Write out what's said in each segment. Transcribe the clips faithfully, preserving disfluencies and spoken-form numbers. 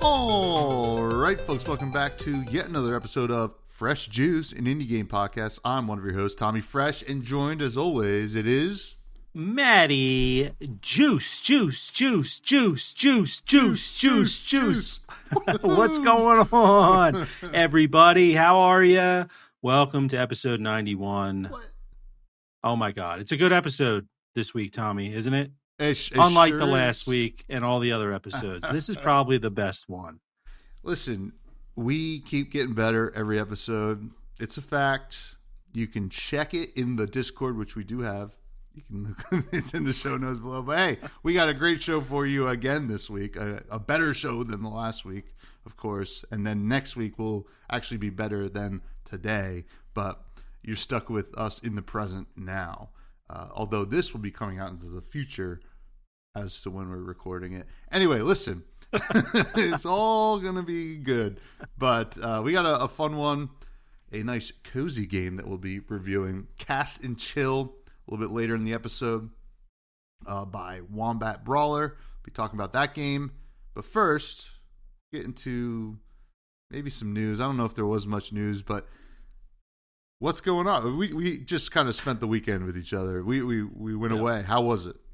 All right, folks, welcome back to yet another episode of Fresh Juice, an indie game podcast. I'm one of your hosts, Tommy Fresh, and joined as always, it is Maddie. Juice, juice, juice, juice, juice, juice, juice, juice. What's going on, everybody? How are you? Welcome to episode ninety-one. What? Oh my God, it's a good episode this week, Tommy, isn't it? It, it Unlike sure the is. last week and all the other episodes, this is probably the best one. Listen, we keep getting better every episode. It's a fact. You can check it in the Discord, which we do have. You can. It's in the show notes below. But hey, we got a great show for you again this week. A, a better show than the last week, of course. And then next week will actually be better than today. But you're stuck with us in the present now. Uh, although this will be coming out into the future as to when we're recording it. Anyway, listen. It's all going to be good. But uh, we got a, a fun one. A nice cozy game that we'll be reviewing. Cast and Chill a little bit later in the episode uh, by Wombat Brawler. We'll be talking about that game. But first, get into maybe some news. I don't know if there was much news, but what's going on? We we just kind of spent the weekend with each other. We we we went Yeah. away. How was it?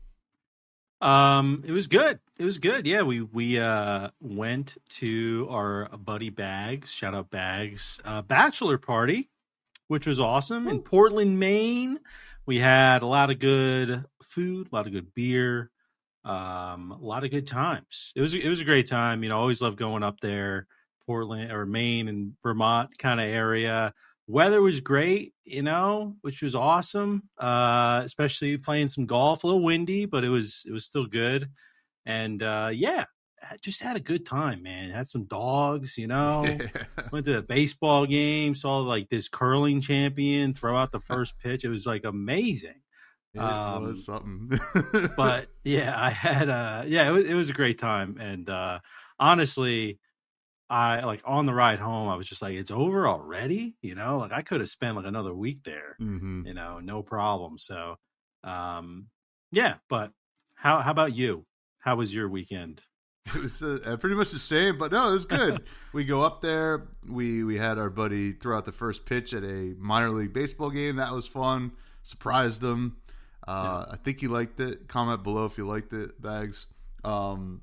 Um, it was good. It was good. Yeah, we we uh went to our buddy Bags, shout out Bags, uh, bachelor party, which was awesome in Portland, Maine. We had a lot of good food, a lot of good beer, um, a lot of good times. It was it was a great time. You know, I always love going up there, Portland or Maine and Vermont kind of area. Weather was great, you know, which was awesome. Uh, especially playing some golf, a little windy, but it was it was still good. And uh, yeah, I just had a good time, man. Had some dogs, you know. Went to the baseball game, saw like this curling champion throw out the first pitch. It was like amazing. It Um, was something. But yeah, I had uh yeah, it was, it was a great time. And uh, honestly, I like on the ride home, I was just like, it's over already, you know, like I could have spent like another week there, hmm you know, no problem. So, um, yeah, but how, how about you? How was your weekend? It was uh, pretty much the same, but no, it was good. We go up there. We we had our buddy throw out the first pitch at a minor league baseball game. That was fun. Surprised him. Uh, Yeah. I think he liked it. Comment below if you liked it, Bags. Um,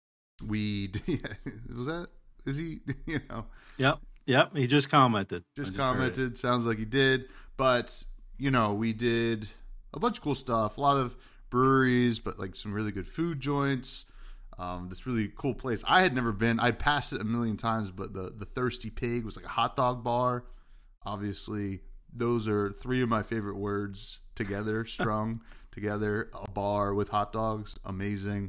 we was that. Is he, you know, Yep. Yep. He just commented. I just heard it. commented. Sounds like he did. But, you know, we did a bunch of cool stuff. A lot of breweries, but like some really good food joints. Um, this really cool place. I had never been. I'd passed it a million times, but the, the Thirsty Pig was like a hot dog bar. Obviously, those are three of my favorite words together, strung together. A bar with hot dogs. Amazing.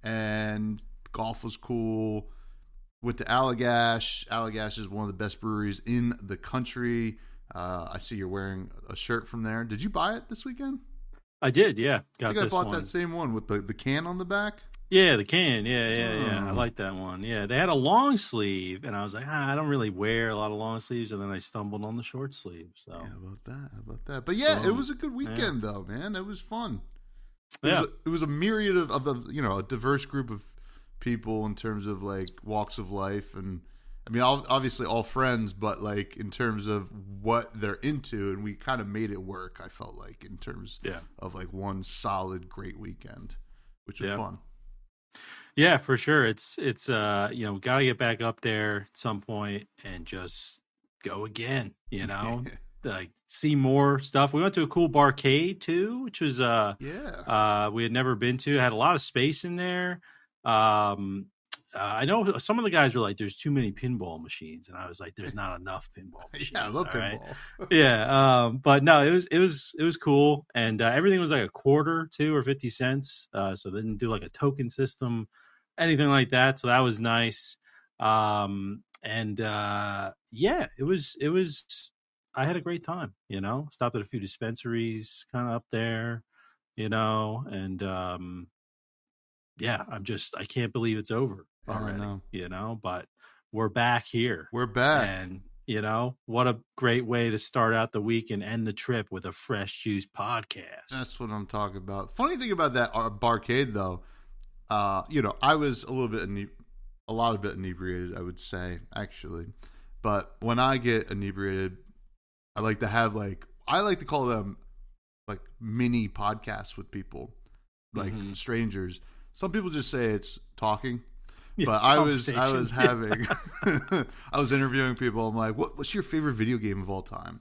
And golf was cool. Went to Allagash. Allagash is one of the best breweries in the country. Uh, I see you're wearing a shirt from there. Did you buy it this weekend? I did. Yeah. I Got think I this bought one. that same one with the, the can on the back. Yeah. The can. Yeah. Yeah. Yeah. I Oh. like that one. Yeah. They had a long sleeve and I was like, ah, I don't really wear a lot of long sleeves. And then I stumbled on the short sleeve. So Yeah, how about that? How about that? But yeah, it Um, was a good weekend though, man. It was fun. It, yeah. was, a, it was a myriad of, of the, you know, a diverse group of people in terms of like walks of life. And I mean, ob- obviously all friends, but like in terms of what they're into. And we kind of made it work, I felt like, in terms Yeah. of like one solid, great weekend, which was Yeah. fun. Yeah, for sure. It's it's uh you know, gotta get back up there at some point and just go again, you know? Like see more stuff. We went to a cool barcade too, which was uh Yeah. uh we had never been to. It had a lot of space in there. Um uh, I know some of the guys were like, "There's too many pinball machines," and I was like, "There's not enough pinball machines." Yeah, I love all right? pinball. Yeah, um, but no, it was it was it was cool, and uh, everything was like a quarter, two or fifty cents. Uh, so they didn't do like a token system, anything like that. So that was nice. Um, and uh, yeah, it was it was. I had a great time. You know, stopped at a few dispensaries, kind of up there. You know, and um, yeah, I'm just I can't believe it's over Yeah, I already. know. You know, but we're back here. We're back. And, you know, what a great way to start out the week and end the trip with a Fresh Juice podcast. That's what I'm talking about. Funny thing about that uh, barcade, though, uh, you know, I was a little bit ine- a lot of bit inebriated, I would say, actually. But when I get inebriated, I like to have like I like to call them like mini podcasts with people, like mm-hmm. strangers. Some people just say it's talking, yeah, but I was I was having I was interviewing people. I'm like, what, what's your favorite video game of all time?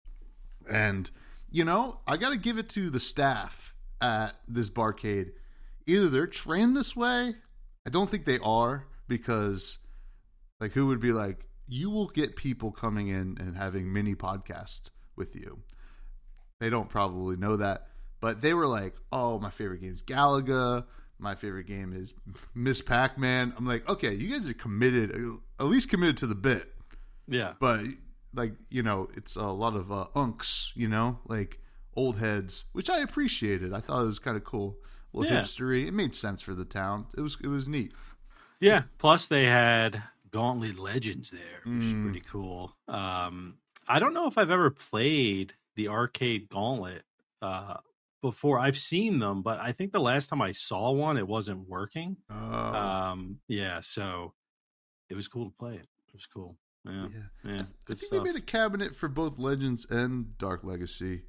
And you know, I got to give it to the staff at this barcade. Either they're trained this way. I don't think they are, because like who would be like, you will get people coming in and having mini podcasts with you. They don't probably know that, but they were like, oh, my favorite game is Galaga. My favorite game is Miss Pac-Man. I'm like, okay, you guys are committed, at least committed to the bit. Yeah. But like, you know, it's a lot of uh, unks, you know, like old heads, which I appreciated. I thought it was kind of cool. A little yeah. hipstery. It made sense for the town. It was it was neat. Yeah. Plus they had Gauntlet Legends there, which mm. is pretty cool. Um, I don't know if I've ever played the arcade Gauntlet uh, before. I've seen them, but I think the last time I saw one, it wasn't working. Oh. Um, yeah, so it was cool to play it. It was cool. Yeah, yeah. yeah I think stuff. they made a cabinet for both Legends and Dark Legacy.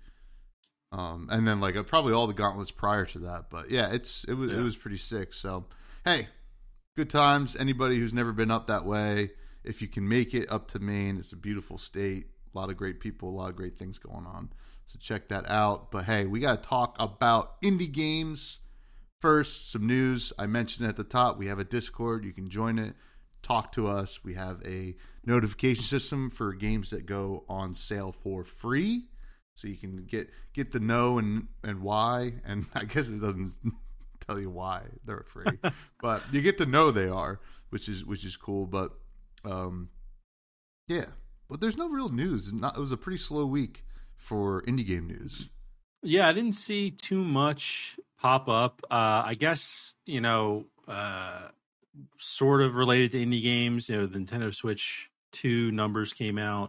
Um, and then like uh, probably all the gauntlets prior to that, but yeah, it's it was yeah. it was pretty sick. So hey, good times. Anybody who's never been up that way, if you can make it up to Maine, it's a beautiful state. A lot of great people, a lot of great things going on. So check that out. But hey, we got to talk about indie games first. Some news. I mentioned at the top, we have a Discord. You can join it. Talk to us. We have a notification system for games that go on sale for free. So you can get get the know and, and why. And I guess it doesn't tell you why they're free. But you get to know they are, which is which is cool. But um, yeah. But there's no real news. Not, it was a pretty slow week for indie game news. Yeah, I didn't see too much pop up. Uh, I guess, you know, uh, sort of related to indie games. You know, the Nintendo Switch two numbers came out.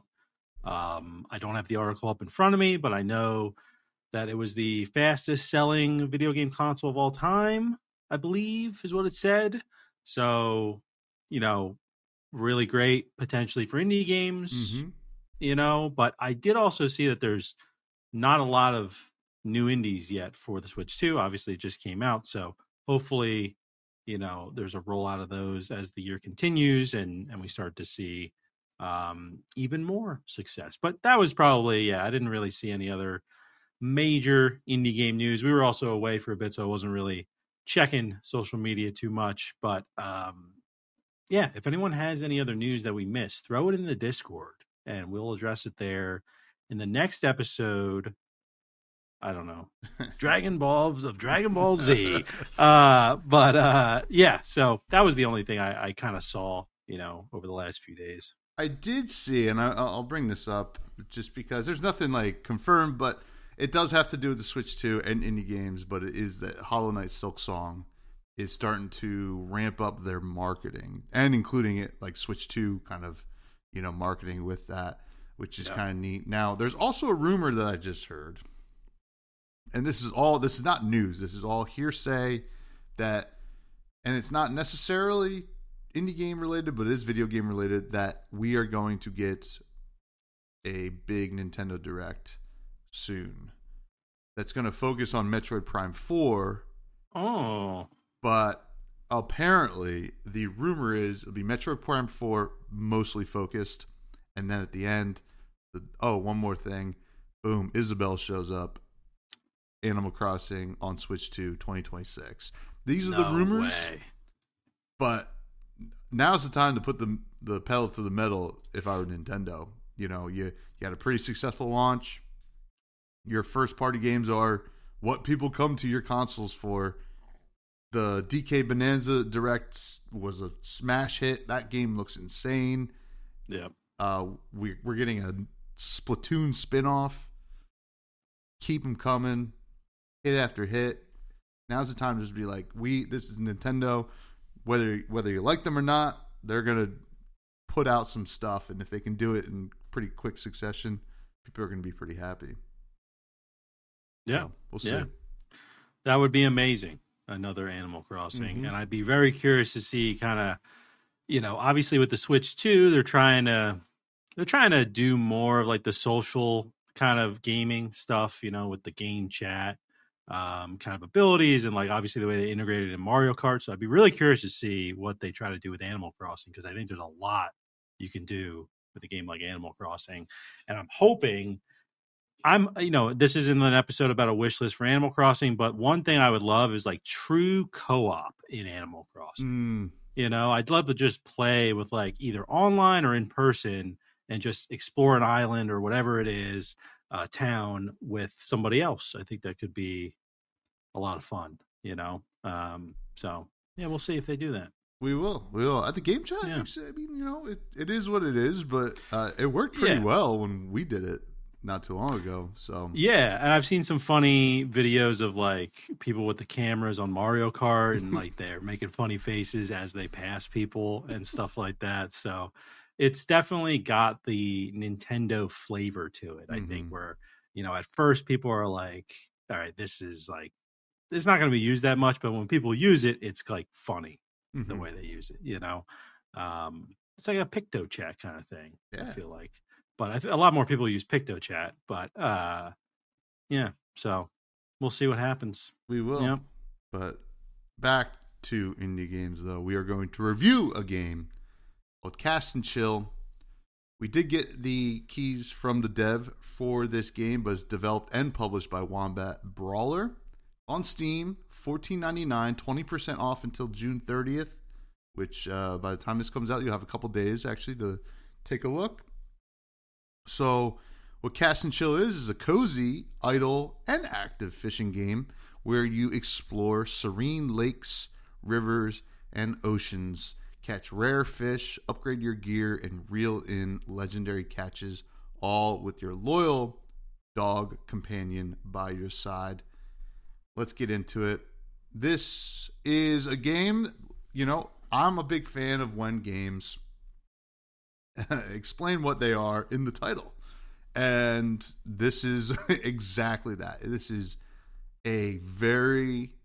Um, I don't have the article up in front of me, but I know that it was the fastest selling video game console of all time, I believe is what it said. So, you know, really great potentially for indie games, mm-hmm. you know, but I did also see that there's not a lot of new indies yet for the Switch two. Obviously it just came out. So hopefully, you know, there's a rollout of those as the year continues and, and we start to see um, even more success. But that was probably, yeah, I didn't really see any other major indie game news. We were also away for a bit, so I wasn't really checking social media too much, but, um, yeah, if anyone has any other news that we missed, throw it in the Discord and we'll address it there in the next episode. I don't know. Dragon Balls of Dragon Ball Z. Uh, but uh, yeah, so that was the only thing I, I kind of saw, you know, over the last few days. I did see, and I, I'll bring this up just because there's nothing like confirmed, but it does have to do with the Switch two and indie games, but it is that Hollow Knight Silksong is starting to ramp up their marketing and including it like Switch two kind of, you know, marketing with that, which is yeah. kind of neat. Now, there's also a rumor that I just heard, and this is all, this is not news. This is all hearsay that, and it's not necessarily indie game related, but it is video game related, that we are going to get a big Nintendo Direct soon. That's going to focus on Metroid Prime four. Oh. But apparently, the rumor is it'll be Metroid Prime four mostly focused. And then at the end, the, oh, one more thing. Boom, Isabelle shows up. Animal Crossing on Switch two twenty twenty-six. These are no the rumors. Way. But now's the time to put the, the pedal to the metal if I were Nintendo. You know, you, you had a pretty successful launch. Your first party games are what people come to your consoles for. The D K Bonanza Direct was a smash hit. That game looks insane. Yeah. Uh, we, we're getting a Splatoon spinoff. Keep them coming. Hit after hit. Now's the time to just be like, we, this is Nintendo. Whether, whether you like them or not, they're going to put out some stuff. And if they can do it in pretty quick succession, people are going to be pretty happy. Yeah. So we'll see. Yeah. That would be amazing. Another Animal Crossing. Mm-hmm. And I'd be very curious to see kind of you know, obviously with the Switch two, they're trying to they're trying to do more of like the social kind of gaming stuff, you know, with the game chat um, kind of abilities and like obviously the way they integrated in Mario Kart. So I'd be really curious to see what they try to do with Animal Crossing because I think there's a lot you can do with a game like Animal Crossing, and I'm hoping. I'm, you know, this isn't an episode about a wish list for Animal Crossing, but one thing I would love is like true co-op in Animal Crossing. Mm. You know, I'd love to just play with like either online or in person and just explore an island or whatever it is, uh, town with somebody else. I think that could be a lot of fun, you know? Um, so yeah, we'll see if they do that. We will. We will. At the game chat, Yeah. I mean, you know, it, it is what it is, but uh, it worked pretty Yeah. well when we did it not too long ago. So Yeah, and I've seen some funny videos of like people with the cameras on Mario Kart and like they're making funny faces as they pass people and stuff like that. So it's definitely got the Nintendo flavor to it, I Mhm. think, where, you know, at first people are like, all right, this is like, it's not going to be used that much, but when people use it, it's like funny Mhm. the way they use it, you know? Um, it's like a Picto chat kind of thing, Yeah. I feel like. But I th- a lot more people use Picto chat, but uh, yeah, so we'll see what happens. we will. Yep. But back to indie games, though. We are going to review a game called Cast and Chill. We did get the keys from the dev for this game, but it's developed and published by Wombat Brawler. On Steam, fourteen ninety-nine, twenty percent off until June thirtieth, which uh, by the time this comes out, you'll have a couple days, actually, to take a look. So what Cast and Chill is, is a cozy, idle, and active fishing game where you explore serene lakes, rivers, and oceans, catch rare fish, upgrade your gear, and reel in legendary catches, all with your loyal dog companion by your side. Let's get into it. This is a game, you know, I'm a big fan of when games explain what they are in the title. And this is exactly that. This is a very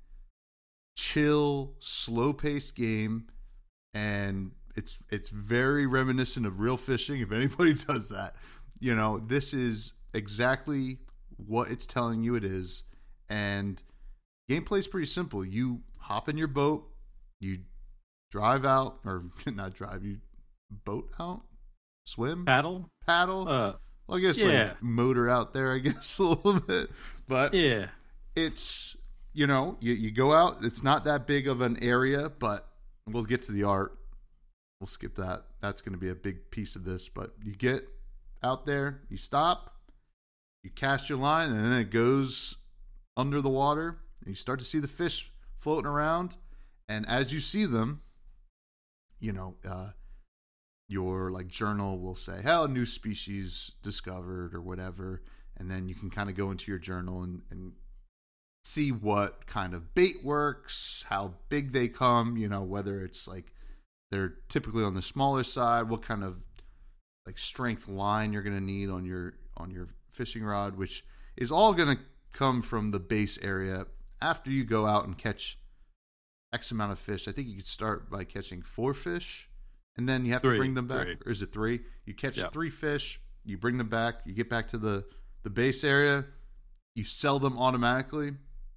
chill, slow-paced game, and it's it's very reminiscent of real fishing, if anybody does that. You know, this is exactly what it's telling you it is. And gameplay is pretty simple. You hop in your boat, you drive out, or not drive, you boat out, swim, Paddle? paddle. Uh, Well, I guess yeah. like motor out there, I guess a little bit, but yeah. it's, you know, you, you go out. It's not that big of an area, but we'll get to the art. We'll skip that. That's going to be a big piece of this. But you get out there, you stop, you cast your line, and then it goes under the water. And you start to see the fish floating around. And as you see them, you know, uh, your like journal will say, "How new species discovered," or whatever. And then you can kind of go into your journal and, and see what kind of bait works, how big they come, you know, whether it's like they're typically on the smaller side, what kind of like strength line you're going to need on your on your fishing rod, which is all going to come from the base area after you go out and catch X amount of fish. I think you could start by catching four fish, and then you have Three, to bring them back. three. Or is it three? You catch Yeah. three fish, you bring them back, you get back to the, the base area, you sell them automatically,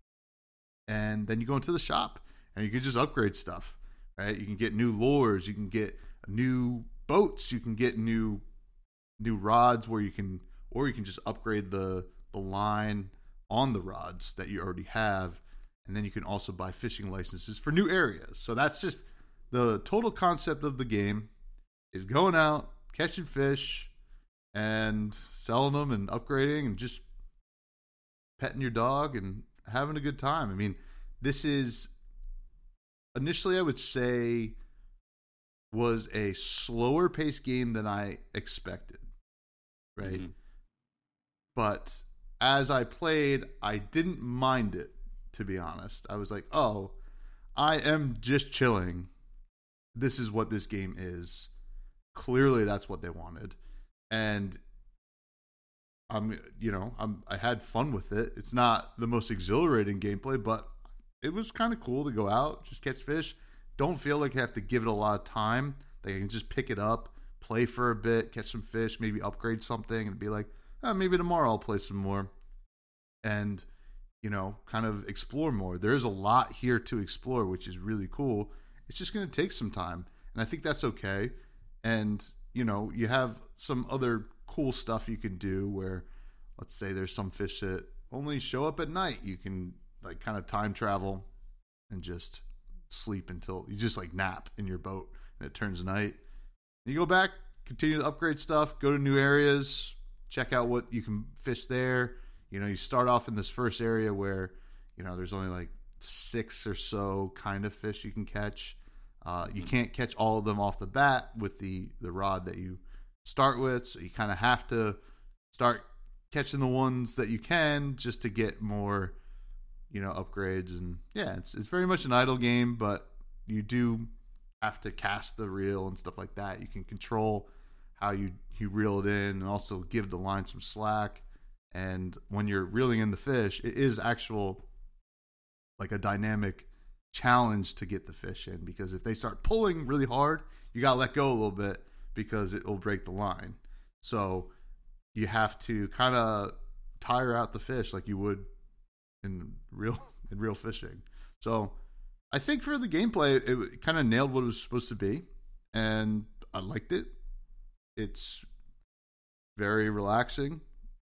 and then you go into the shop, and you can just upgrade stuff, right? You can get new lures, you can get new boats, you can get new new rods where you can, or you can just upgrade the, the line on the rods that you already have. And then you can also buy fishing licenses for new areas. So that's just the total concept of the game, is going out, catching fish, and selling them and upgrading and just petting your dog and having a good time. I mean, this is initially, I would say, was a slower paced game than I expected, right? Mhm. But as I played, I didn't mind it, to be honest. I was like, oh, I am just chilling. This is what this game is. Clearly, that's what they wanted. And I'm, you know, I'm, I had fun with it. It's not the most exhilarating gameplay, but it was kind of cool to go out, just catch fish. Don't feel like I have to give it a lot of time. They can just pick it up, play for a bit, catch some fish, maybe upgrade something, and be like, oh, maybe tomorrow I'll play some more. And, you know, kind of explore more. There's a lot here to explore, which is really cool. It's just going to take some time. And I think that's okay. And, you know, you have some other cool stuff you can do where, let's say there's some fish that only show up at night. You can, like, kind of time travel and just sleep until you just, like, nap in your boat and it turns night. And you go back, continue to upgrade stuff, go to new areas, check out what you can fish there. You know, you start off in this first area where, you know, there's only like six or so kind of fish you can catch. Uh, you can't catch all of them off the bat with the, the rod that you start with. So you kind of have to start catching the ones that you can just to get more, you know, upgrades. And yeah, it's it's very much an idle game, but you do have to cast the reel and stuff like that. You can control how you, you reel it in and also give the line some slack. And when you're reeling in the fish, it is actual, like a dynamic challenge to get the fish in, because if they start pulling really hard, you got to let go a little bit because it will break the line. So you have to kind of tire out the fish like you would in real in real fishing. So I think for the gameplay, it kind of nailed what it was supposed to be, and I liked it. It's very relaxing.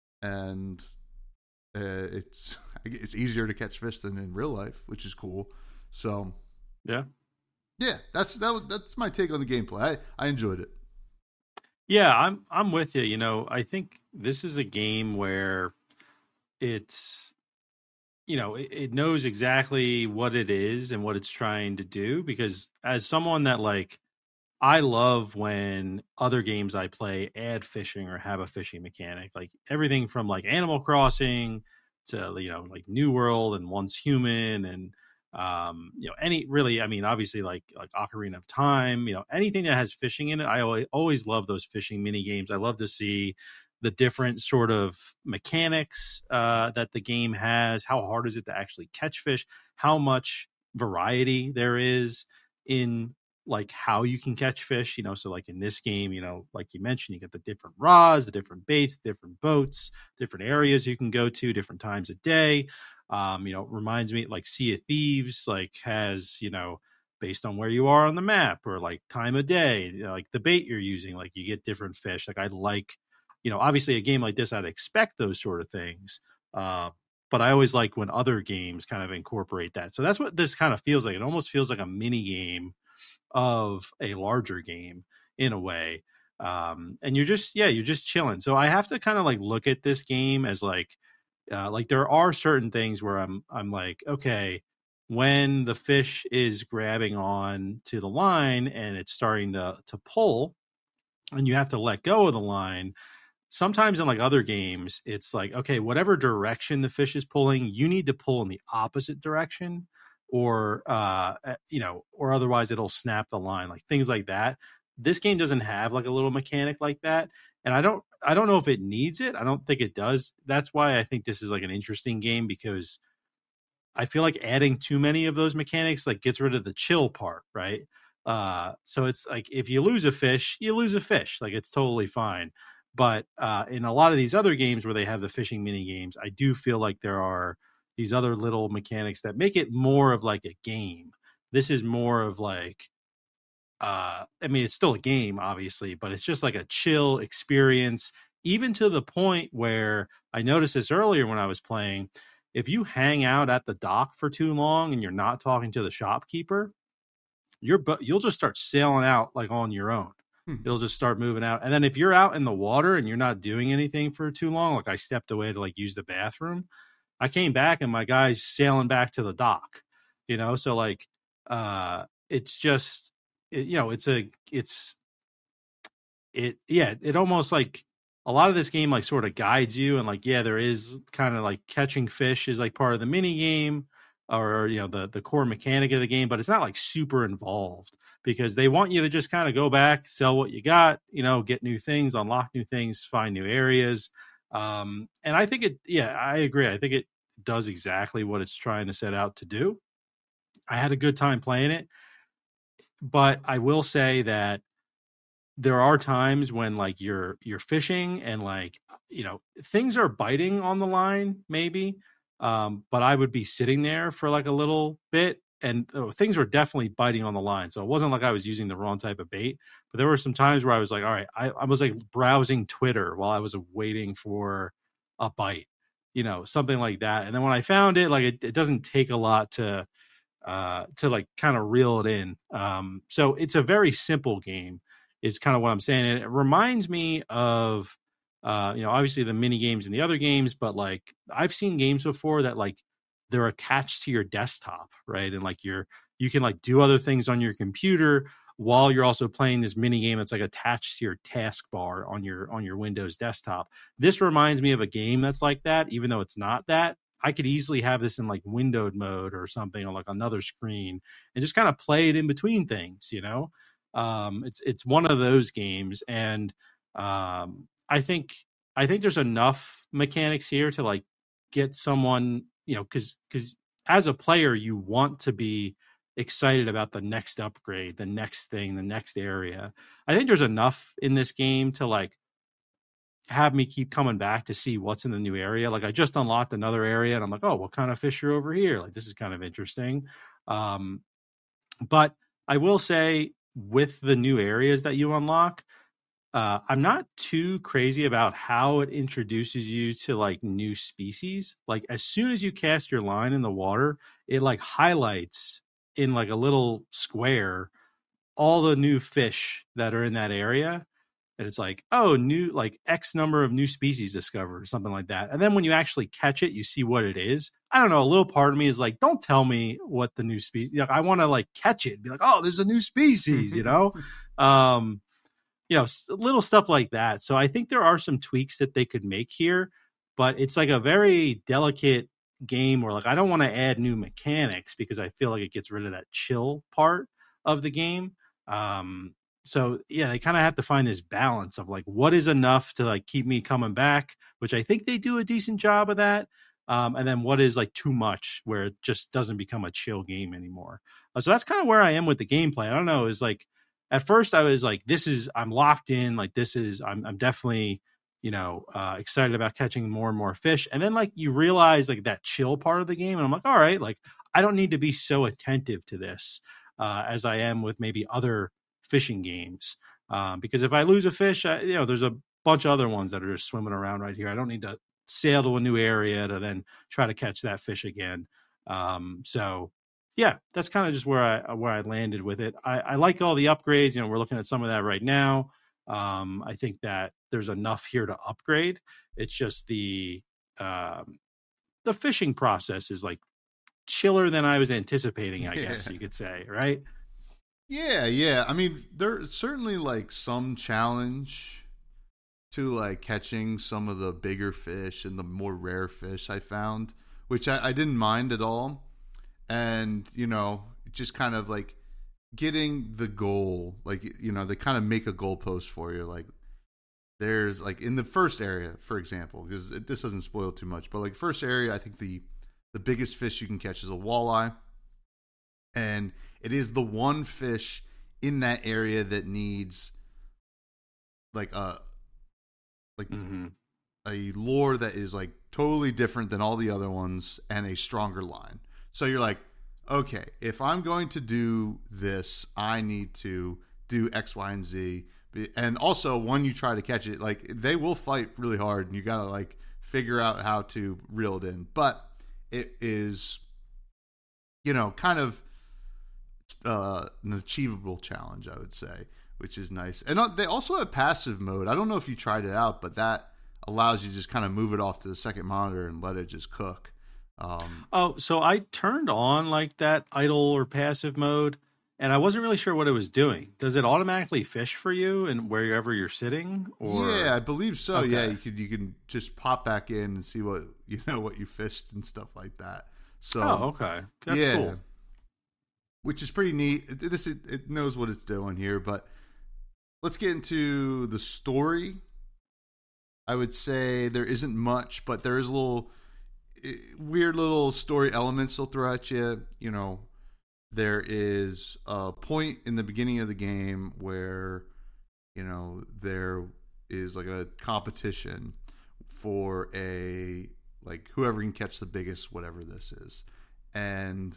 And uh, it's it's easier to catch fish than in real life, which is cool. So, yeah, yeah, that's that. Was, that's my take on the gameplay. I, I enjoyed it. Yeah, I'm I'm with you. You know, I think this is a game where it's, you know, it, it knows exactly what it is and what it's trying to do. Because as someone that, like, I love when other games I play add fishing or have a fishing mechanic, like everything from like Animal Crossing to, you know, like New World and Once Human and, um, you know, any really, I mean, obviously like, like Ocarina of Time, you know, anything that has fishing in it. I always, always love those fishing mini games. I love to see the different sort of mechanics uh, that the game has. How hard is it to actually catch fish? How much variety there is in like how you can catch fish, you know, so like in this game, you know, like you mentioned, you get the different rods, the different baits, different boats, different areas you can go to, different times of day. Um, you know, it reminds me like Sea of Thieves, like has, you know, based on where you are on the map or like time of day, you know, like the bait you're using, like you get different fish. Like I like, you know, obviously a game like this, I'd expect those sort of things. Uh, but I always like when other games kind of incorporate that. So that's what this kind of feels like. It almost feels like a mini game of a larger game in a way. Um, and you're just, yeah, you're just chilling. So I have to kind of like look at this game as like, uh, like there are certain things where I'm, I'm like, okay, when the fish is grabbing on to the line and it's starting to, to pull and you have to let go of the line. Sometimes in like other games, it's like, okay, whatever direction the fish is pulling, you need to pull in the opposite direction, or uh, you know, or otherwise it'll snap the line, like things like that. This game doesn't have like a little mechanic like that, and I don't, I don't know if it needs it. I don't think it does. That's why I think this is like an interesting game, because I feel like adding too many of those mechanics like gets rid of the chill part, right? Uh, so it's like if you lose a fish, you lose a fish, like it's totally fine. But uh, in a lot of these other games where they have the fishing mini games, I do feel like there are these other little mechanics that make it more of like a game. This is more of like, uh, I mean, it's still a game, obviously, but it's just like a chill experience, even to the point where I noticed this earlier when I was playing. If you hang out at the dock for too long and you're not talking to the shopkeeper, you're, you'll just start sailing out like on your own. It'll just start moving out. And then if you're out in the water and you're not doing anything for too long, like I stepped away to like use the bathroom, I came back and my guy's sailing back to the dock, you know? So like, uh, it's just, it, you know, it's a, it's, it, yeah, it almost like a lot of this game, like sort of guides you. And like, yeah, there is kind of like catching fish is like part of the mini game, or, you know, the, the core mechanic of the game, but it's not like super involved, because they want you to just kind of go back, sell what you got, you know, get new things, unlock new things, find new areas. Um, and I think it, yeah, I agree. I think it does exactly what it's trying to set out to do. I had a good time playing it, but I will say that there are times when like you're you're fishing and like you know things are biting on the line maybe, um, but I would be sitting there for like a little bit and oh, things were definitely biting on the line. So it wasn't like I was using the wrong type of bait, but there were some times where I was like, all right, I, I was like browsing Twitter while I was waiting for a bite, you know, something like that. And then when I found it, like it, it doesn't take a lot to uh to like kind of reel it in. Um so it's a very simple game is kind of what I'm saying. And it reminds me of uh you know obviously the mini games and the other games, but like I've seen games before that like they're attached to your desktop, right? And like you're you can like do other things on your computer while you're also playing this mini game that's like attached to your taskbar on your on your Windows desktop. This reminds me of a game that's like that, even though it's not that. I could easily have this in like windowed mode or something on like another screen and just kind of play it in between things, you know? Um, it's it's one of those games, and um, I think I think there's enough mechanics here to like get someone, you know, because because as a player you want to be excited about the next upgrade, the next thing, the next area. I think there's enough in this game to like have me keep coming back to see what's in the new area. Like I just unlocked another area and I'm like, oh, what kind of fish are over here? Like this is kind of interesting. Um, but I will say with the new areas that you unlock, uh, I'm not too crazy about how it introduces you to like new species. Like as soon as you cast your line in the water, it like highlights in like a little square all the new fish that are in that area. And it's like, oh, new, like X number of new species discovered or something like that. And then when you actually catch it, you see what it is. I don't know. A little part of me is like, don't tell me what the new species, like, I want to like catch it and be like, oh, there's a new species, you know? um, you know, little stuff like that. So I think there are some tweaks that they could make here, but it's like a very delicate game where like, I don't want to add new mechanics because I feel like it gets rid of that chill part of the game. Um, So yeah, they kind of have to find this balance of like what is enough to like keep me coming back, which I think they do a decent job of that. Um, and then what is like too much where it just doesn't become a chill game anymore. Uh, so that's kind of where I am with the gameplay. I don't know. Is like at first I was like, this is I'm locked in. Like this is I'm I'm definitely you know uh, excited about catching more and more fish. And then like you realize like that chill part of the game, and I'm like, all right, like I don't need to be so attentive to this uh, as I am with maybe other fishing games, um, because if I lose a fish, I, you know, there's a bunch of other ones that are just swimming around right here. I don't need to sail to a new area to then try to catch that fish again. Um, so yeah, that's kind of just where I where I landed with it. I, I like all the upgrades. You know, we're looking at some of that right now. Um, I think that there's enough here to upgrade. It's just the um, the fishing process is like chiller than I was anticipating, I guess you could say, right? Yeah, yeah. I mean, there's certainly like some challenge to like catching some of the bigger fish and the more rare fish I found, which I, I didn't mind at all. And, you know, just kind of like getting the goal, like, you know, they kind of make a goalpost for you. Like, there's like in the first area, for example, because it, this doesn't spoil too much, but like first area, I think the the biggest fish you can catch is a walleye. And it is the one fish in that area that needs like a like mm-hmm. a lure that is like totally different than all the other ones and a stronger line. So you're like, okay, if I'm going to do this, I need to do X, Y, and Z. And also, when you try to catch it, like they will fight really hard, and you gotta like figure out how to reel it in. But it is, you know, kind of uh, an achievable challenge, I would say, which is nice. And they also have passive mode. I don't know if you tried it out, but that allows you to just kind of move it off to the second monitor and let it just cook. Um, oh, so I turned on like that idle or passive mode, and I wasn't really sure what it was doing. Does it automatically fish for you and wherever you're sitting? Or yeah, I believe so. Okay. Yeah, you could you can just pop back in and see what you know what you fished and stuff like that. So, oh, okay, that's yeah, cool. Which is pretty neat. It, this it, it knows what it's doing here, but let's get into the story. I would say there isn't much, but there is a little weird little story elements they'll throw at you. You know, there is a point in the beginning of the game where you know, there is like a competition for a like whoever can catch the biggest whatever this is, and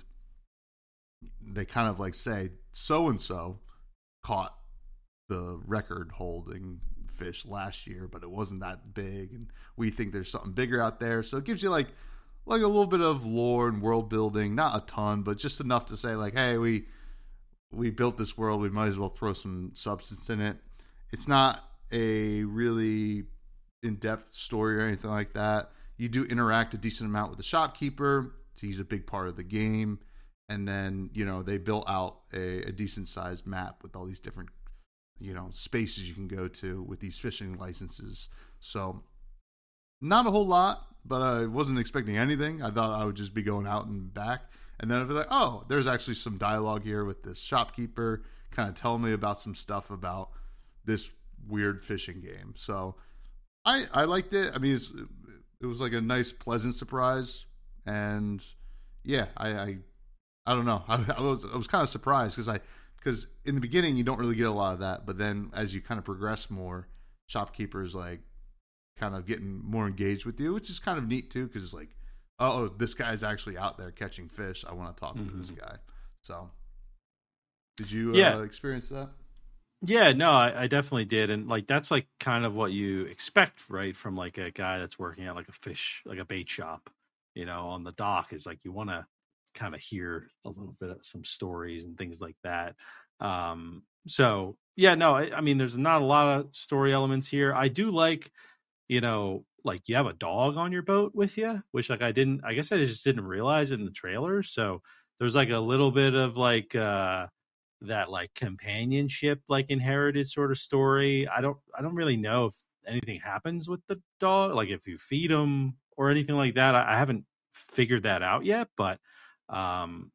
they kind of like say so and so caught the record holding fish last year, but it wasn't that big, and we think there's something bigger out there. So it gives you like like a little bit of lore and world building, not a ton, but just enough to say like, hey, we we built this world, we might as well throw some substance in it. It's not a really in-depth story or anything like that. You do interact a decent amount with the shopkeeper. He's a big part of the game. And then, you know, they built out a, a decent sized map with all these different, you know, spaces you can go to with these fishing licenses. So not a whole lot, but I wasn't expecting anything. I thought I would just be going out and back. And then I'd be like, oh, there's actually some dialogue here with this shopkeeper kind of telling me about some stuff about this weird fishing game. So I I liked it. I mean, it's, it was like a nice, pleasant surprise. And yeah, I I, I don't know. I, I was I was kind of surprised because I because in the beginning you don't really get a lot of that, but then as you kind of progress more, shopkeepers like kind of getting more engaged with you, which is kind of neat too, because it's like, oh, this guy's actually out there catching fish. I want to talk mm-hmm. to this guy. So, did you yeah. uh, experience that? Yeah, no, I, I definitely did, and like that's like kind of what you expect, right, from like a guy that's working at like a fish, like a bait shop, you know, on the dock. Is like you want to kind of hear a little bit of some stories and things like that. Um, so yeah, no, I, I mean, there's not a lot of story elements here. I do like, you know, like you have a dog on your boat with you, which like I didn't, I guess I just didn't realize in the trailer. So there's like a little bit of like uh, that like companionship, like inherited sort of story. I don't, I don't really know if anything happens with the dog, like if you feed him or anything like that. I, I haven't figured that out yet, but um,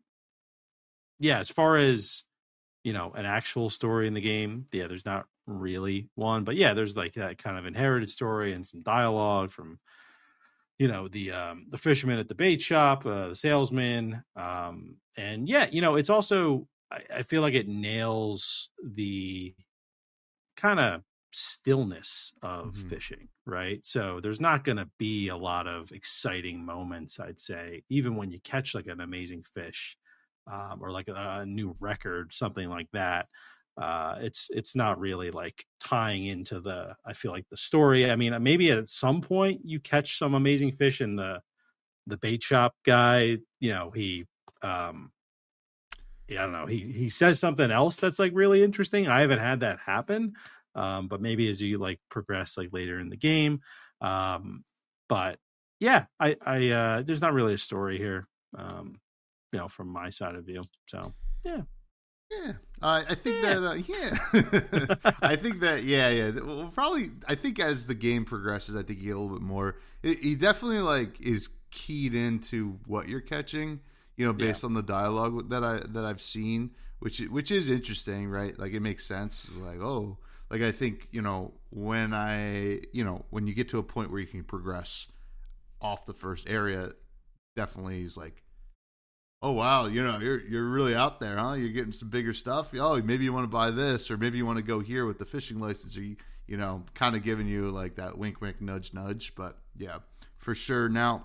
yeah, as far as, you know, an actual story in the game, yeah, there's not really one, but yeah, there's like that kind of inherited story and some dialogue from, you know, the um the fisherman at the bait shop, uh, the salesman, um and yeah, you know, it's also I, I feel like it nails the kind of stillness of mm-hmm. fishing, right? So there's not going to be a lot of exciting moments, I'd say, even when you catch like an amazing fish um, or like a, a new record, something like that. Uh, it's it's not really like tying into the, I feel like the story. I mean, maybe at some point you catch some amazing fish and the the bait shop guy, you know, he, um, yeah, I don't know, he he says something else that's like really interesting. I haven't had that happen, um, but maybe as you like progress like later in the game. Um, but yeah, I I uh, there's not really a story here, um, you know, from my side of view. So yeah. Yeah, uh, I think yeah. that. Uh, yeah, I think that. Yeah, yeah. Well, probably. I think as the game progresses, I think you get a little bit more. It, he definitely like is keyed into what you're catching. You know, based yeah. on the dialogue that I that I've seen, which which is interesting, right? Like it makes sense. Like oh, like I think you know when I you know when you get to a point where you can progress off the first area, definitely is like. Oh wow, you know, you're you're really out there, huh? You're getting some bigger stuff. Oh, maybe you want to buy this, or maybe you want to go here with the fishing license, or you, you know, kind of giving you like that wink, wink, nudge, nudge. But yeah, for sure. Now,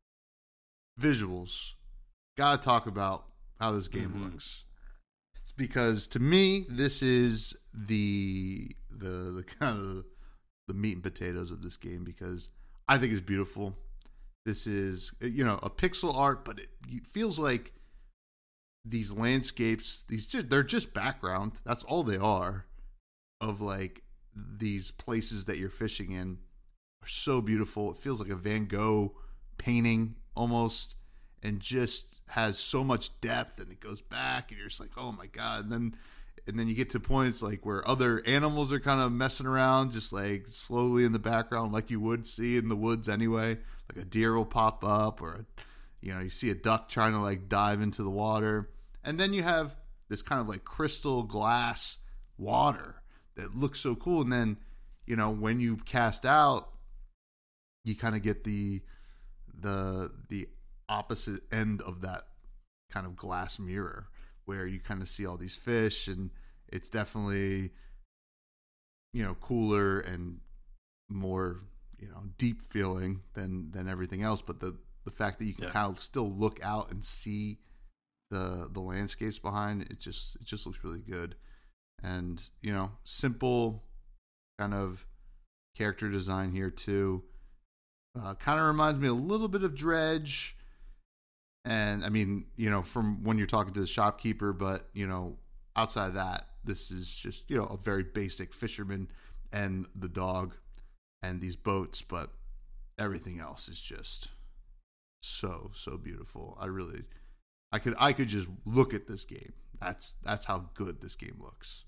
visuals. Gotta talk about how this game mm-hmm. looks. It's because to me, this is the the the kind of the meat and potatoes of this game because I think it's beautiful. This is, you know, a pixel art, but it feels like these landscapes, these just, they're just background. That's all they are of like these places that you're fishing in are so beautiful. It feels like a Van Gogh painting almost and just has so much depth and it goes back and you're just like, oh my God. And then, and then you get to points like where other animals are kind of messing around, just like slowly in the background, like you would see in the woods anyway. Like a deer will pop up or, a, you know, you see a duck trying to like dive into the water. And then you have this kind of like crystal glass water that looks so cool. And then, you know, when you cast out, you kind of get the, the, the opposite end of that kind of glass mirror where you kind of see all these fish and it's definitely you know, cooler and more, you know, deep feeling than than everything else. But the the fact that you can yeah. kind of still look out and see the the landscapes behind it, just it just looks really good. And you know, simple kind of character design here too. Uh, kind of reminds me a little bit of Dredge. And I mean, you know, from when you're talking to the shopkeeper, but you know, outside of that, this is just, you know, a very basic fisherman and the dog and these boats, but everything else is just so, so beautiful. I really, I could, I could just look at this game. That's, that's how good this game looks.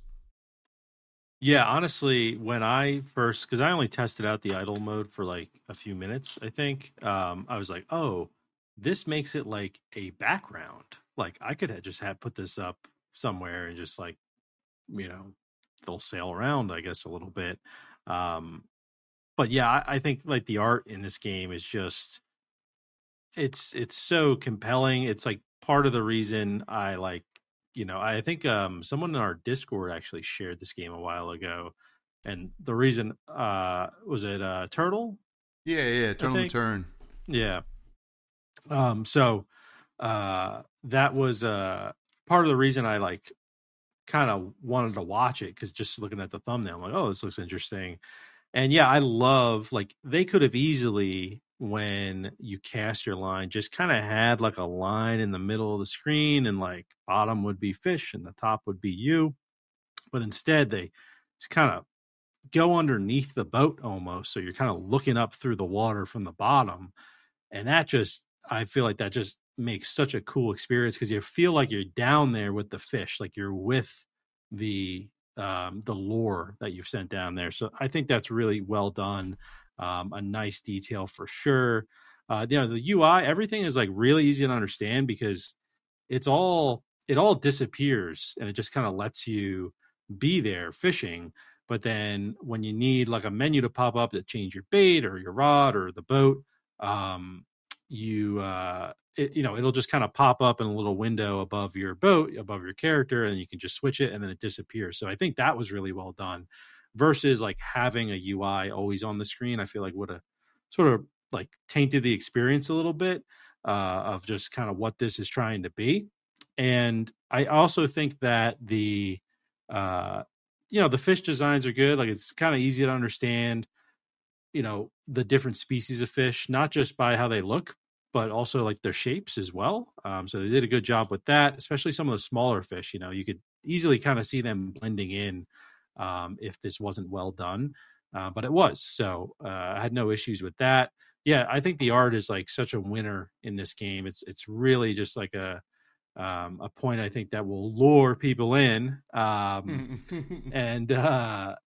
Yeah, honestly, when I first, because I only tested out the idle mode for like a few minutes, I think, um, I was like, oh, this makes it like a background. Like I could have just have put this up somewhere and just like, you know, they'll sail around, I guess, a little bit. Um, but yeah, I, I think like the art in this game is just, it's, it's so compelling. It's like part of the reason I like, you know, I think um, someone in our Discord actually shared this game a while ago. And the reason, uh, was it uh, Turtle? Yeah, yeah, Turtle and Turn. Yeah. Um, so uh, that was uh, part of the reason I like kind of wanted to watch it, because just looking at the thumbnail, I'm like, oh, this looks interesting. And yeah, I love, like, they could have easily, when you cast your line, just kind of had like a line in the middle of the screen, and like bottom would be fish and the top would be you. But instead, they just kind of go underneath the boat almost. So you're kind of looking up through the water from the bottom. And that just, I feel like that just makes such a cool experience, because you feel like you're down there with the fish, like you're with the um, the lure that you've sent down there. So I think that's really well done. Um, a nice detail for sure. Uh, you know, the U I, everything is like really easy to understand, because it's all, it all disappears and it just kind of lets you be there fishing. But then when you need like a menu to pop up to change your bait or your rod or the boat, um, you, uh, it, you know, it'll just kind of pop up in a little window above your boat, above your character, and you can just switch it and then it disappears. So I think that was really well done, versus like having a U I always on the screen. I feel like would have sort of like tainted the experience a little bit uh, of just kind of what this is trying to be. And I also think that the, uh, you know, the fish designs are good. Like it's kind of easy to understand, you know, the different species of fish, not just by how they look, but also like their shapes as well. Um, so they did a good job with that, especially some of the smaller fish. You know, you could easily kind of see them blending in um, if this wasn't well done, uh, but it was. So uh, I had no issues with that. Yeah, I think the art is like such a winner in this game. It's it's really just like a um, a point I think that will lure people in, um, and uh,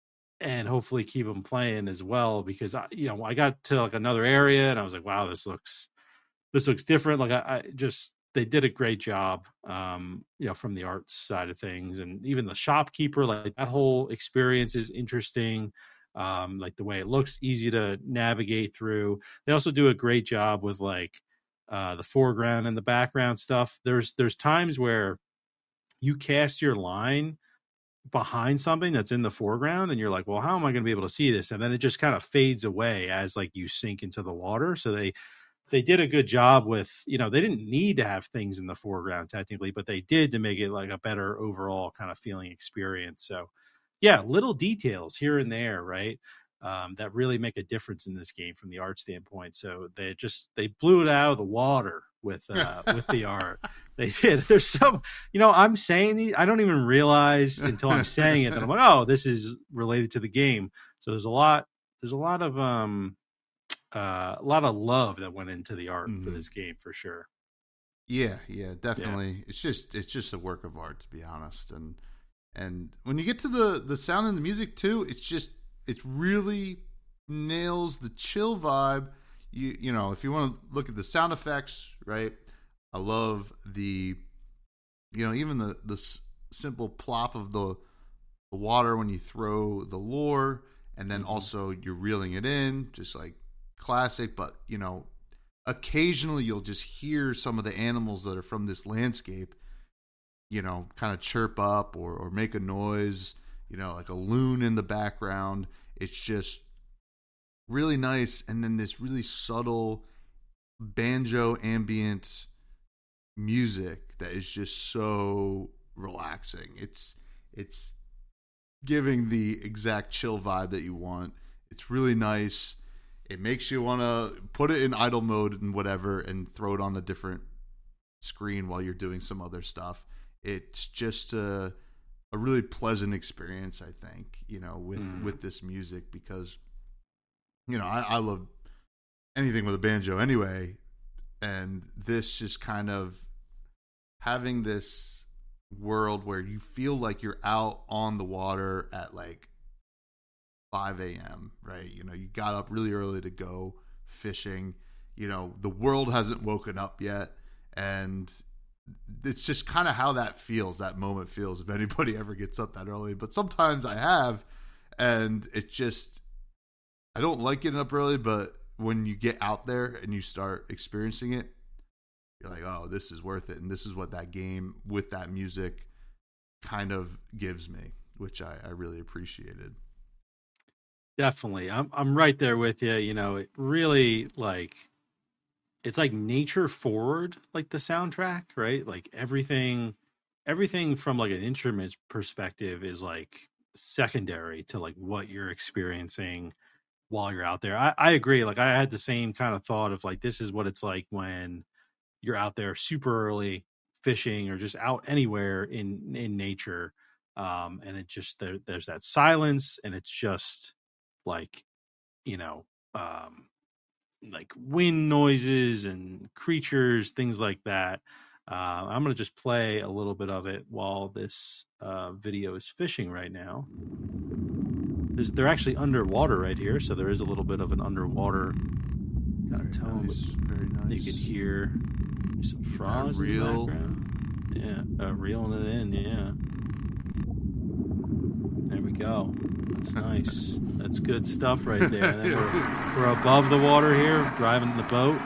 and hopefully keep them playing as well. Because I, you know, I got to like another area and I was like, wow, this looks this looks different. Like I, I just, they did a great job, um, you know, from the art side of things. And even the shopkeeper, like that whole experience is interesting. Um, like the way it looks, easy to navigate through. They also do a great job with like uh, the foreground and the background stuff. There's, there's times where you cast your line behind something that's in the foreground and you're like, well, how am I going to be able to see this? And then it just kind of fades away as like you sink into the water. So they, they did a good job with, you know, they didn't need to have things in the foreground technically, but they did to make it like a better overall kind of feeling experience. So yeah, little details here and there, right? Um, that really make a difference in this game from the art standpoint. So they just, they blew it out of the water with, uh, with the art. They did. There's some, you know, I'm saying these, I don't even realize until I'm saying it that I'm like, oh, this is related to the game. So there's a lot, there's a lot of, um, uh, a lot of love that went into the art mm-hmm. for this game for sure. Yeah, yeah, definitely. Yeah. It's just it's just a work of art, to be honest. And and when you get to the the sound and the music too, it's just it really nails the chill vibe. You you know, if you want to look at the sound effects, right? I love the you know, even the the s- simple plop of the the water when you throw the lure, and then mm-hmm. also you're reeling it in, just like classic. But you know, occasionally you'll just hear some of the animals that are from this landscape, you know, kind of chirp up or, or make a noise, you know, like a loon in the background. It's just really nice. And then this really subtle banjo ambient music that is just so relaxing. It's it's giving the exact chill vibe that you want. It's really nice. It makes you want to put it in idle mode and whatever and throw it on a different screen while you're doing some other stuff. It's just a, a really pleasant experience, I think, you know, with, mm. with this music because, you know, I, I love anything with a banjo anyway. And this just kind of having this world where you feel like you're out on the water at like five a.m., right? You know, you got up really early to go fishing. You know, the world hasn't woken up yet. And it's just kind of how that feels, that moment feels, if anybody ever gets up that early. But sometimes I have, and it just, I don't like getting up early, but when you get out there and you start experiencing it, you're like, oh, this is worth it. And this is what that game with that music kind of gives me, which I, I really appreciated. Definitely. I'm I'm right there with you. You know, it really like it's like nature forward, like the soundtrack, right? Like everything everything from like an instrument perspective is like secondary to like what you're experiencing while you're out there. I, I agree. Like I had the same kind of thought of like this is what it's like when you're out there super early fishing or just out anywhere in in nature. Um, and it just there, there's that silence and it's just like, you know, um, like wind noises and creatures, things like that. Uh, I'm going to just play a little bit of it while this uh, video is fishing right now. This, they're actually underwater right here, so there is a little bit of an underwater kind of tone. Nice. Very nice. You can hear some frogs in the background. Yeah, uh, reeling it in, yeah. There we go. That's nice. That's good stuff right there. And then we're, we're above the water here, driving the boat.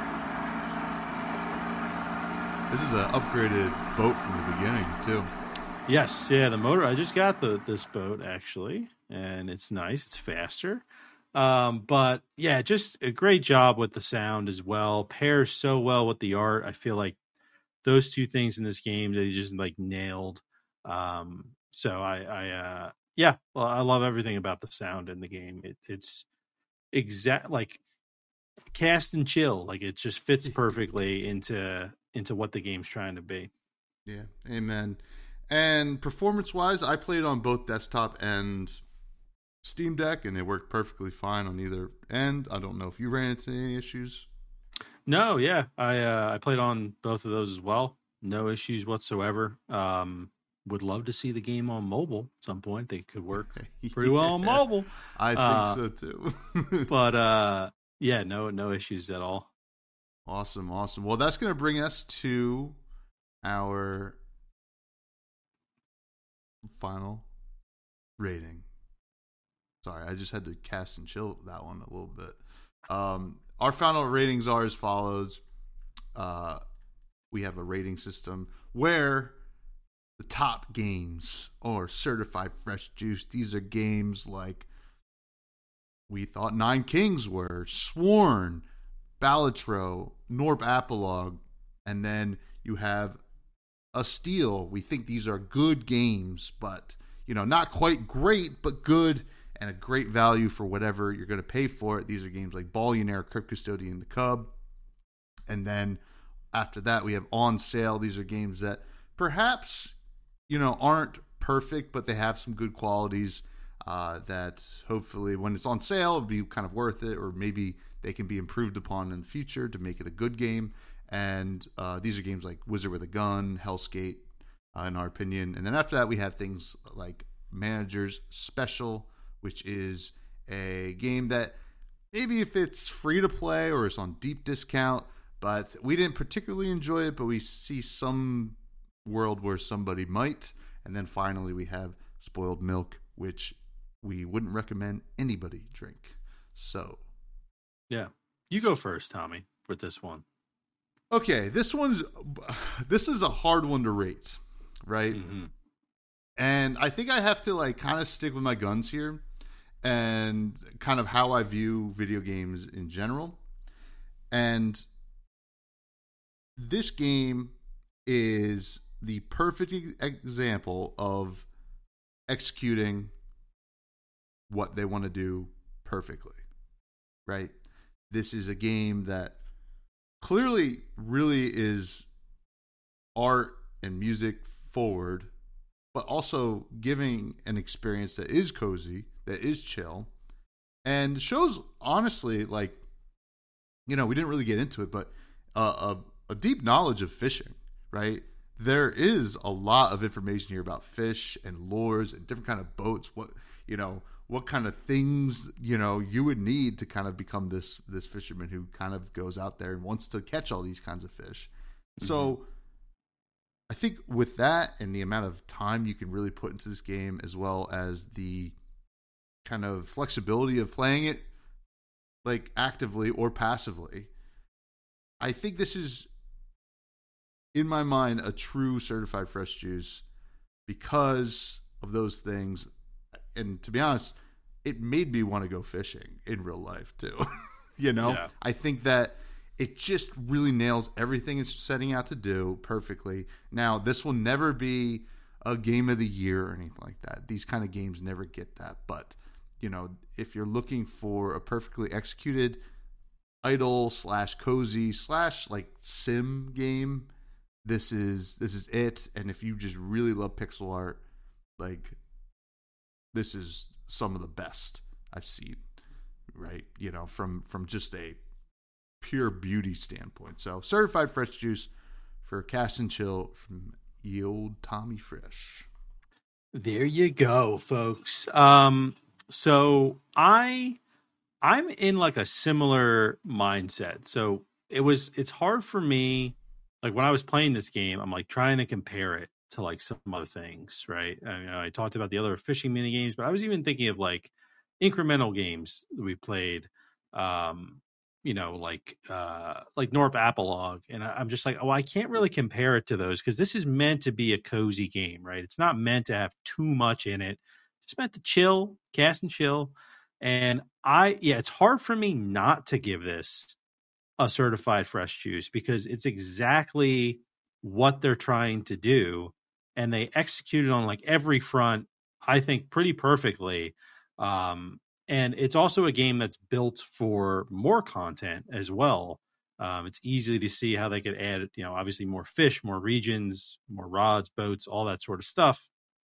This is an upgraded boat from the beginning, too. Yes, yeah, the motor. I just got the this boat, actually, and it's nice. It's faster. Um, but, yeah, just a great job with the sound as well. Pairs so well with the art. I feel like those two things in this game, they just, like, nailed. Um, so I... I uh, Yeah, well, I love everything about the sound in the game. It, it's exact like cast and chill. Like it just fits perfectly into into what the game's trying to be. Yeah, amen. And performance-wise, I played on both desktop and Steam Deck, and they worked perfectly fine on either end. I don't know if you ran into any issues. No, yeah, I uh, I played on both of those as well. No issues whatsoever. Um, Would love to see the game on mobile at some point. They could work pretty yeah, well on mobile. I think uh, so too. but uh, yeah, no, no issues at all. Awesome, awesome. Well, that's going to bring us to our final rating. Sorry, I just had to cast and chill that one a little bit. Um, our final ratings are as follows. Uh, we have a rating system where the top games are certified fresh juice. These are games like we thought Nine Kings were, Sworn, Balatro, Norp Apolog, and then you have a Steel. We think these are good games, but you know, not quite great, but good and a great value for whatever you're going to pay for it. These are games like Ballionaire, Crypt Custodian, The Cub. And then after that, we have On Sale. These are games that perhaps, you know, aren't perfect, but they have some good qualities uh, that hopefully when it's on sale, it'll be kind of worth it, or maybe they can be improved upon in the future to make it a good game. And uh, these are games like Wizard with a Gun, Hellskate, uh, in our opinion. And then after that, we have things like Manager's Special, which is a game that maybe if it's free to play or it's on deep discount, but we didn't particularly enjoy it, but we see some world where somebody might. And then finally, we have Spoiled Milk, which we wouldn't recommend anybody drink. So, yeah, you go first, Tommy, with this one. Okay, this one's this is a hard one to rate, right? Mm-hmm. And I think I have to like kind of stick with my guns here and kind of how I view video games in general. And this game is the perfect example of executing what they want to do perfectly, right? This is a game that clearly really is art and music forward, but also giving an experience that is cozy, that is chill, and shows honestly, like, you know, we didn't really get into it, but uh, a, a deep knowledge of fishing, right? There is a lot of information here about fish and lures and different kind of boats. What, you know, what kind of things, you know, you would need to kind of become this this fisherman who kind of goes out there and wants to catch all these kinds of fish. Mm-hmm. So I think with that and the amount of time you can really put into this game, as well as the kind of flexibility of playing it like actively or passively, I think this is, in my mind, a true certified fresh juice because of those things. And to be honest, it made me want to go fishing in real life too. you know, yeah. I think that it just really nails everything it's setting out to do perfectly. Now, this will never be a game of the year or anything like that. These kind of games never get that. But, you know, if you're looking for a perfectly executed idle slash cozy slash like sim game, this is this is it. And if you just really love pixel art, like, this is some of the best I've seen, right? You know, from from just a pure beauty standpoint. So certified fresh juice for Cast and Chill from ye old Tommy Fresh. There you go, folks. Um, so I I'm in like a similar mindset. So it was it's hard for me, like when I was playing this game, I'm like trying to compare it to like some other things, right? I, you know, I talked about the other fishing mini games, but I was even thinking of like incremental games that we played. Um, you know, like uh, like Norp Apolog, and I, I'm just like, oh, I can't really compare it to those because this is meant to be a cozy game, right? It's not meant to have too much in it. It's meant to chill, cast and chill. And I, yeah, it's hard for me not to give this a certified fresh juice because it's exactly what they're trying to do, and they executed on like every front, I think, pretty perfectly. Um, and it's also a game that's built for more content as well. Um, it's easy to see how they could add, you know, obviously more fish, more regions, more rods, boats, all that sort of stuff.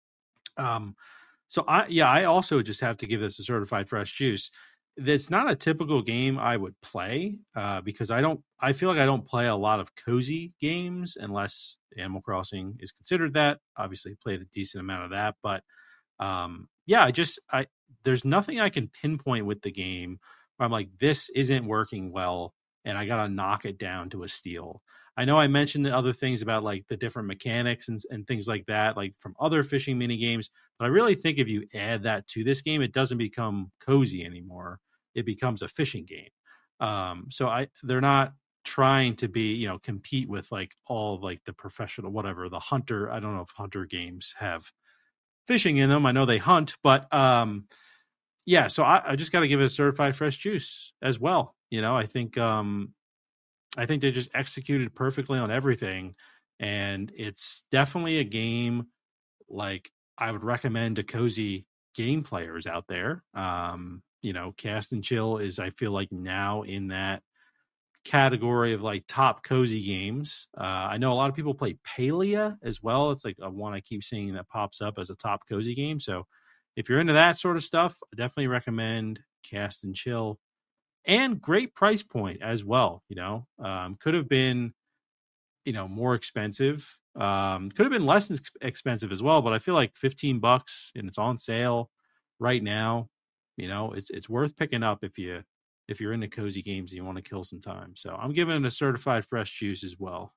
Um, so I, yeah, I also just have to give this a certified fresh juice. It's not a typical game I would play uh, because I don't, I feel like I don't play a lot of cozy games unless Animal Crossing is considered that. Obviously played a decent amount of that, but um, yeah, I just, I, there's nothing I can pinpoint with the game where I'm like, this isn't working well and I got to knock it down to a steal. I know I mentioned the other things about like the different mechanics and, and things like that, like from other fishing mini games. But I really think if you add that to this game, it doesn't become cozy anymore. It becomes a fishing game. Um, so I, they're not trying to be, you know, compete with like all like the professional, whatever, the hunter. I don't know if hunter games have fishing in them. I know they hunt, but um, yeah, so I, I just got to give it a certified fresh juice as well. You know, I think, um, I think they just executed perfectly on everything. And it's definitely a game like I would recommend to cozy game players out there. Um, you know, Cast and Chill is, I feel like, now in that category of like top cozy games. Uh, I know a lot of people play Palia as well. It's like a one I keep seeing that pops up as a top cozy game. So if you're into that sort of stuff, I definitely recommend Cast and Chill. And great price point as well. You know, um, could have been, you know, more expensive. Um, could have been less ex- expensive as well. But I feel like fifteen bucks and it's on sale right now. You know, it's it's worth picking up if you if you're into cozy games and you want to kill some time. So I'm giving it a certified fresh juice as well.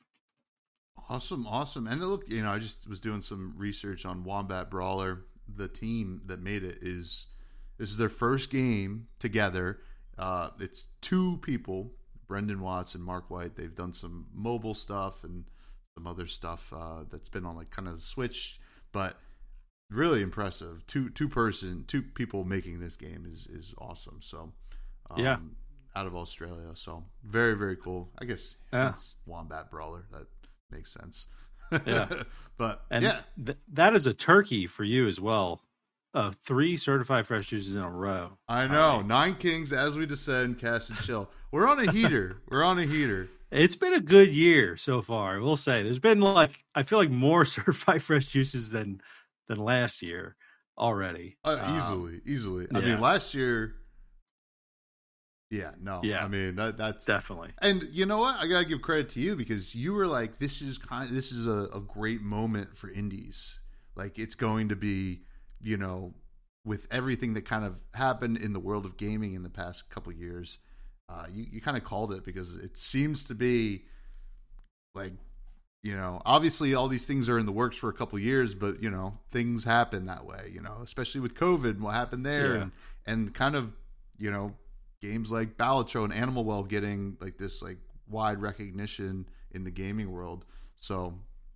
Awesome, awesome. And look, you know, I just was doing some research on Wombat Brawler. The team that made it is this is their first game together. Uh, it's two people, Brendan Watts and Mark White. They've done some mobile stuff and some other stuff uh, that's been on like kind of the Switch, but really impressive. Two two person, two people making this game is is awesome. So, um, yeah, out of Australia. So very very cool. I guess yeah. it's Wombat Brawler. That makes sense. Yeah, but and yeah, th- that is a turkey for you as well. Of three certified fresh juices in a row. I know. Right. Nine Kings as we descend, cast and chill. We're on a heater. We're on a heater. It's been a good year so far. We'll say there's been like I feel like more certified fresh juices than than last year already. Uh, easily, um, easily. I yeah. mean, last year. Yeah, no. Yeah, I mean that that's definitely. And you know what? I gotta give credit to you because you were like, this is kind. Of, this is a, a great moment for indies. Like it's going to be. You know, with everything that kind of happened in the world of gaming in the past couple of years, uh, you, you kind of called it because it seems to be like, you know, obviously all these things are in the works for a couple of years, but, you know, things happen that way, you know, especially with COVID and what happened there yeah. and, and kind of, you know, games like Balatro and Animal Well getting like this like wide recognition in the gaming world. So,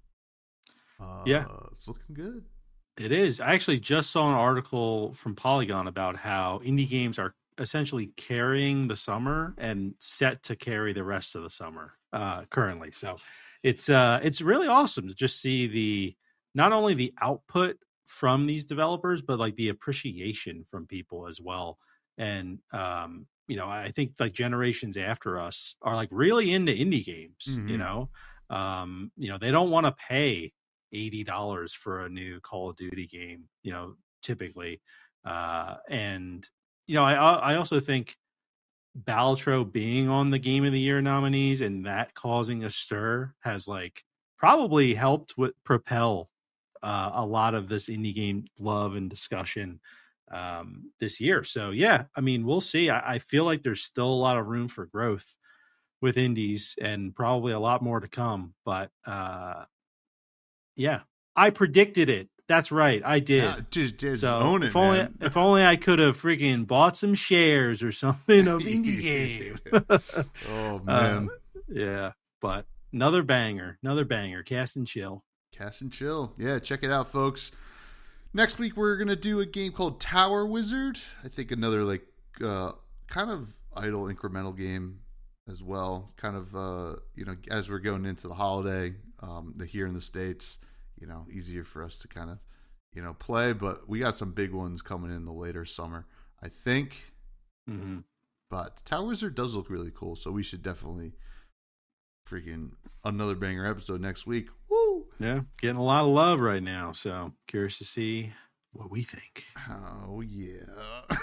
uh, yeah, it's looking good. It is. I actually just saw an article from Polygon about how indie games are essentially carrying the summer and set to carry the rest of the summer uh, currently. So it's uh, it's really awesome to just see the not only the output from these developers, but like the appreciation from people as well. And um, you know, I think like generations after us are like really into indie games. Mm-hmm. You know, um, you know, they don't want to pay eighty dollars for a new Call of Duty game, you know, typically. Uh, and, you know, I I also think Balatro being on the Game of the Year nominees and that causing a stir has like probably helped with propel uh, a lot of this indie game love and discussion um, this year. So, yeah, I mean, we'll see. I, I feel like there's still a lot of room for growth with indies and probably a lot more to come. But, uh, yeah, I predicted it. That's right, I did. Yeah, just, just so own it, if only man. if only I could have freaking bought some shares or something of indie game. Oh man, uh, yeah. But another banger, another banger. Cast and chill. Cast and chill. Yeah, check it out, folks. Next week we're gonna do a game called Tower Wizard. I think another like uh, kind of idle incremental game as well. Kind of uh, you know as we're going into the holiday. Um, the here in the States, you know, easier for us to kind of, you know, play. But we got some big ones coming in the later summer, I think. Mm-hmm. But Tower Wizard does look really cool, so we should definitely freaking another banger episode next week. Woo! Yeah, getting a lot of love right now. So curious to see what we think. Oh yeah,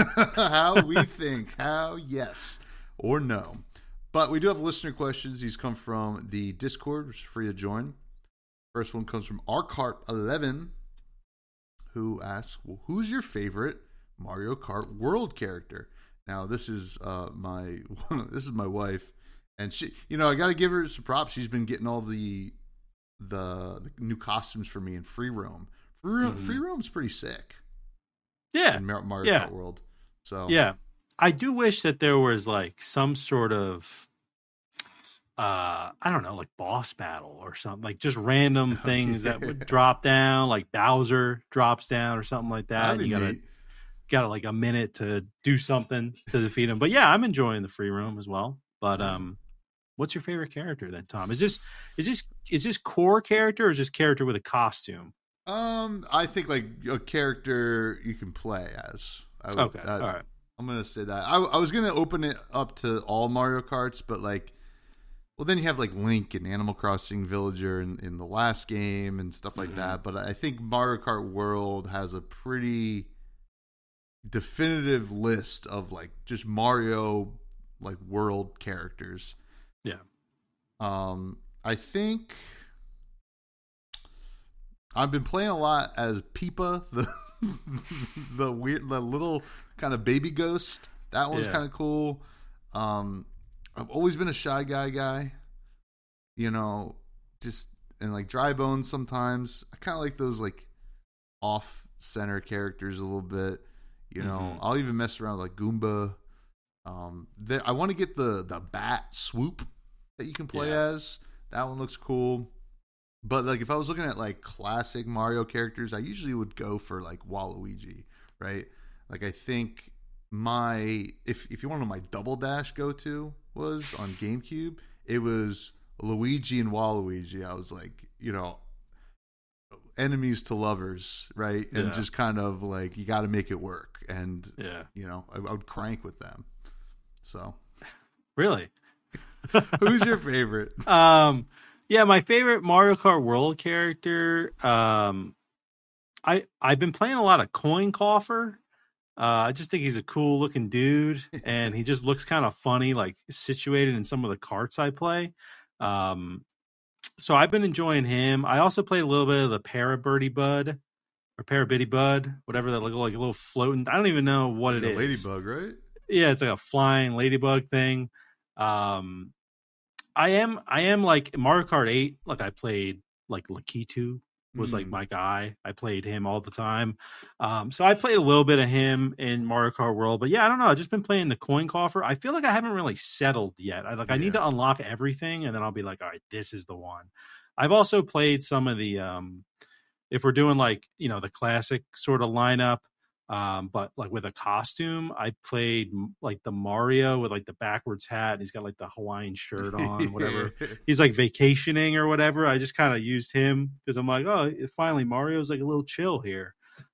how we think? How yes or no? But we do have listener questions. These come from the Discord, which is free to join. First one comes from R Carp eleven, who asks, well, who's your favorite Mario Kart World character? Now, this is uh, my this is my wife, and she, you know, I got to give her some props. She's been getting all the the, the new costumes for me in Free Roam. Free, mm-hmm. Free Roam's pretty sick. Yeah, in Mario yeah. Kart World. So yeah. I do wish that there was like some sort of, uh, I don't know, like boss battle or something, like just random things yeah. that would drop down, like Bowser drops down or something like that. That'd you gotta, neat. gotta like a minute to do something to defeat him. But yeah, I'm enjoying the Free Roam as well. But um, what's your favorite character then, Tom? Is this is this is this core character or is this character with a costume? Um, I think like a character you can play as. I would, okay, that, all right. I'm gonna say that. I, I was gonna open it up to all Mario Karts, but like, well, then you have like Link and Animal Crossing Villager in, in the last game and stuff like mm-hmm. that. But I think Mario Kart World has a pretty definitive list of like just Mario like world characters. Yeah. Um, I think I've been playing a lot as Peepa, the the weird, the little kind of baby ghost. That one's yeah. kind of cool. Um, I've always been a Shy Guy guy, you know, just and like Dry Bones sometimes. I kind of like those like off center characters a little bit. You know, mm-hmm. I'll even mess around with, like Goomba. Um, there, I want to get the the Bat Swoop that you can play yeah. as. That one looks cool. But like if I was looking at like classic Mario characters, I usually would go for like Waluigi, right? Like I think my if if you want to know my double dash go to was on GameCube, it was Luigi and Waluigi. I was like, you know, enemies to lovers, right? And Yeah. just kind of like you got to make it work, and Yeah. you know, I, I would crank with them. So, Really? who's your favorite? Um, yeah, my favorite Mario Kart World character. Um, I I've been playing a lot of Coin Coffer. Uh, I just think he's a cool looking dude, and he just looks kind of funny, like situated in some of the carts I play. Um, so I've been enjoying him. I also played a little bit of the Parabirdie Bud or Parabitty Bud, whatever that look like, a little floating. I don't even know what Like it a is. ladybug, right? Yeah, it's like a flying ladybug thing. Um, I am I am like Mario Kart eight. Like I played like Lakitu was like Mm. my guy. I played him all the time. Um, so I played a little bit of him in Mario Kart World. But yeah, I don't know. I've just been playing the Coin Coffer. I feel like I haven't really settled yet. I like I need Yeah. to unlock everything, and then I'll be like, all right, this is the one. I've also played some of the um, if we're doing like you know the classic sort of lineup. Um, but like with a costume, I played m- like the Mario with like the backwards hat. And he's got like the Hawaiian shirt on, whatever. He's like vacationing or whatever. I just kind of used him because I'm like, oh, finally Mario's like a little chill here.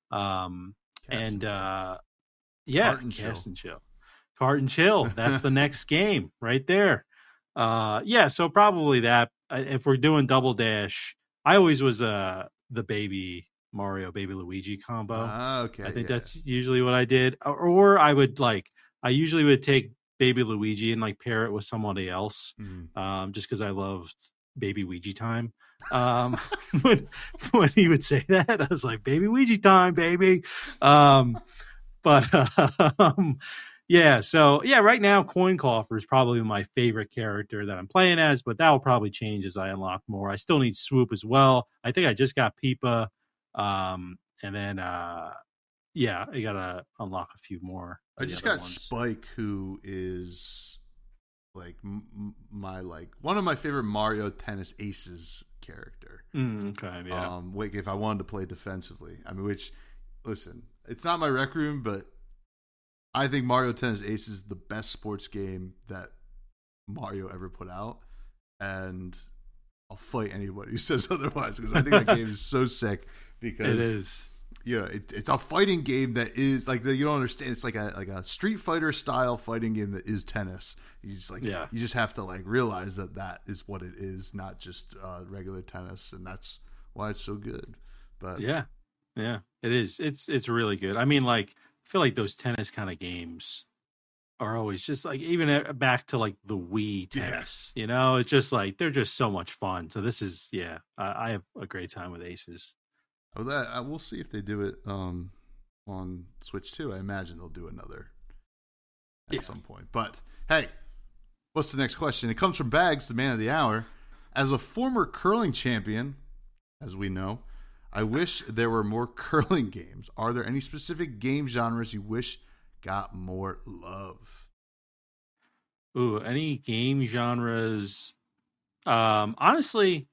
Um, Cast and chill. uh, yeah, Cart and chill. cast and chill, cart and chill. That's the next game right there. Uh, yeah, so probably that. Uh, If we're doing double dash, I always was uh the baby Mario, baby Luigi combo. Ah, okay. I think yeah. that's usually what I did. Or, or I would like, I usually would take baby Luigi and like pair it with somebody else, Mhm. um, just because I loved baby Ouija time. Um, when, when he would say that, I was like, baby Ouija time, baby. Um, but, um, yeah, so yeah, right now, Coin Coffer is probably my favorite character that I'm playing as, but that will probably change as I unlock more. I still need Swoop as well. I think I just got Peepa. Um, and then, uh, yeah, I gotta unlock a few more. of I the just other got ones. Spike, who is like m- m- my like one of my favorite Mario Tennis Aces character. Mm, okay, yeah, Um, like if I wanted to play defensively, I mean, which listen, it's not my rec room, but I think Mario Tennis Aces is the best sports game that Mario ever put out, and I'll fight anybody who says otherwise because I think that game is so sick. Because it is. you know, it, it's a fighting game that is like you don't understand. It's like a like a Street Fighter style fighting game that is tennis. You just like Yeah. you just have to like realize that that is what it is, not just uh, regular tennis, and that's why it's so good. But Yeah, yeah, it is. It's it's really good. I mean, like, I feel like those tennis kind of games are always just like even uh, back to like the Wii tennis. You know, it's just like they're just so much fun. So this is yeah, I, I have a great time with Aces. oh, that I, we'll see if they do it um, on Switch too. I imagine they'll do another at Yeah. some point. But hey, what's the next question? It comes from Bags, the man of the hour. As a former curling champion, as we know, I wish there were more curling games. Are there any specific game genres you wish got more love? Ooh, any game genres? Um, honestly,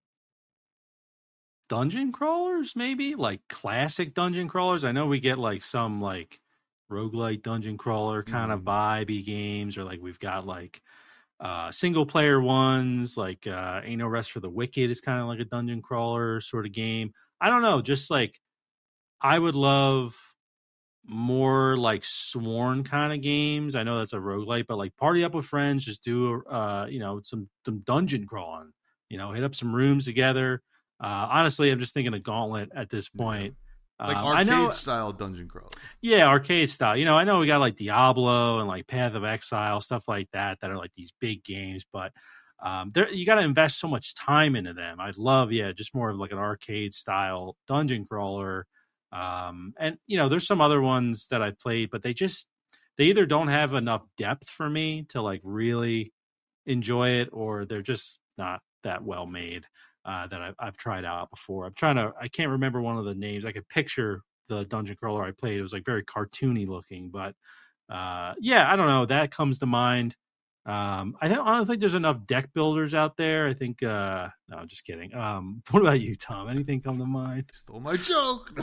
dungeon crawlers, maybe like classic dungeon crawlers. I know we get like some like roguelite dungeon crawler kind of Mhm. vibey games, or like we've got like uh single player ones, like uh Ain't No Rest for the Wicked is kind of like a dungeon crawler sort of game. I don't know, just like I would love more like sworn kind of games. I know that's a roguelite, but like party up with friends, just do uh, you know, some some dungeon crawling, you know, hit up some rooms together. Uh honestly, I'm just thinking of Gauntlet at this point. Like Um, arcade I know style dungeon crawler. yeah, arcade style. You know, I know we got like Diablo and like Path of Exile, stuff like that, that are like these big games, but um, there you got to invest so much time into them. I'd love, yeah, just more of like an arcade style dungeon crawler. Um, and you know, there's some other ones that I've played, but they just they either don't have enough depth for me to like really enjoy it, or they're just not that well made. Uh, that I've, I've tried out before. I'm trying to, I can't remember one of the names. I could picture the dungeon crawler I played. It was like very cartoony looking, but uh, yeah, I don't know. That comes to mind. Um, I don't, I don't think there's enough deck builders out there. I think. Uh, no, I'm just kidding. Um, what about you, Tom? Anything come to mind? Stole my joke.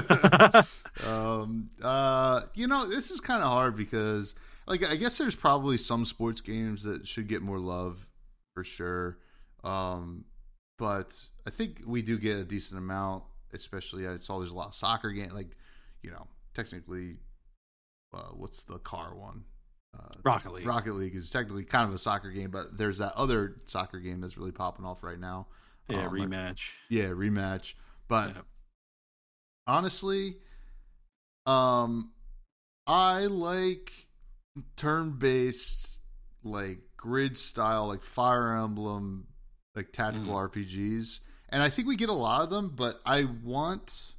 um, uh, you know, this is kind of hard because, like, I guess there's probably some sports games that should get more love for sure. Um, but I think we do get a decent amount, especially I saw there's a lot of soccer game. Like, you know, technically, uh, what's the car one? Uh, Rocket League. Rocket League is technically kind of a soccer game, but there's that other soccer game that's really popping off right now. Yeah, um, rematch. Yeah, rematch. But yeah. honestly, um, I like turn-based, like grid style, like Fire Emblem, like tactical Mm. R P Gs, and I think we get a lot of them. But I want,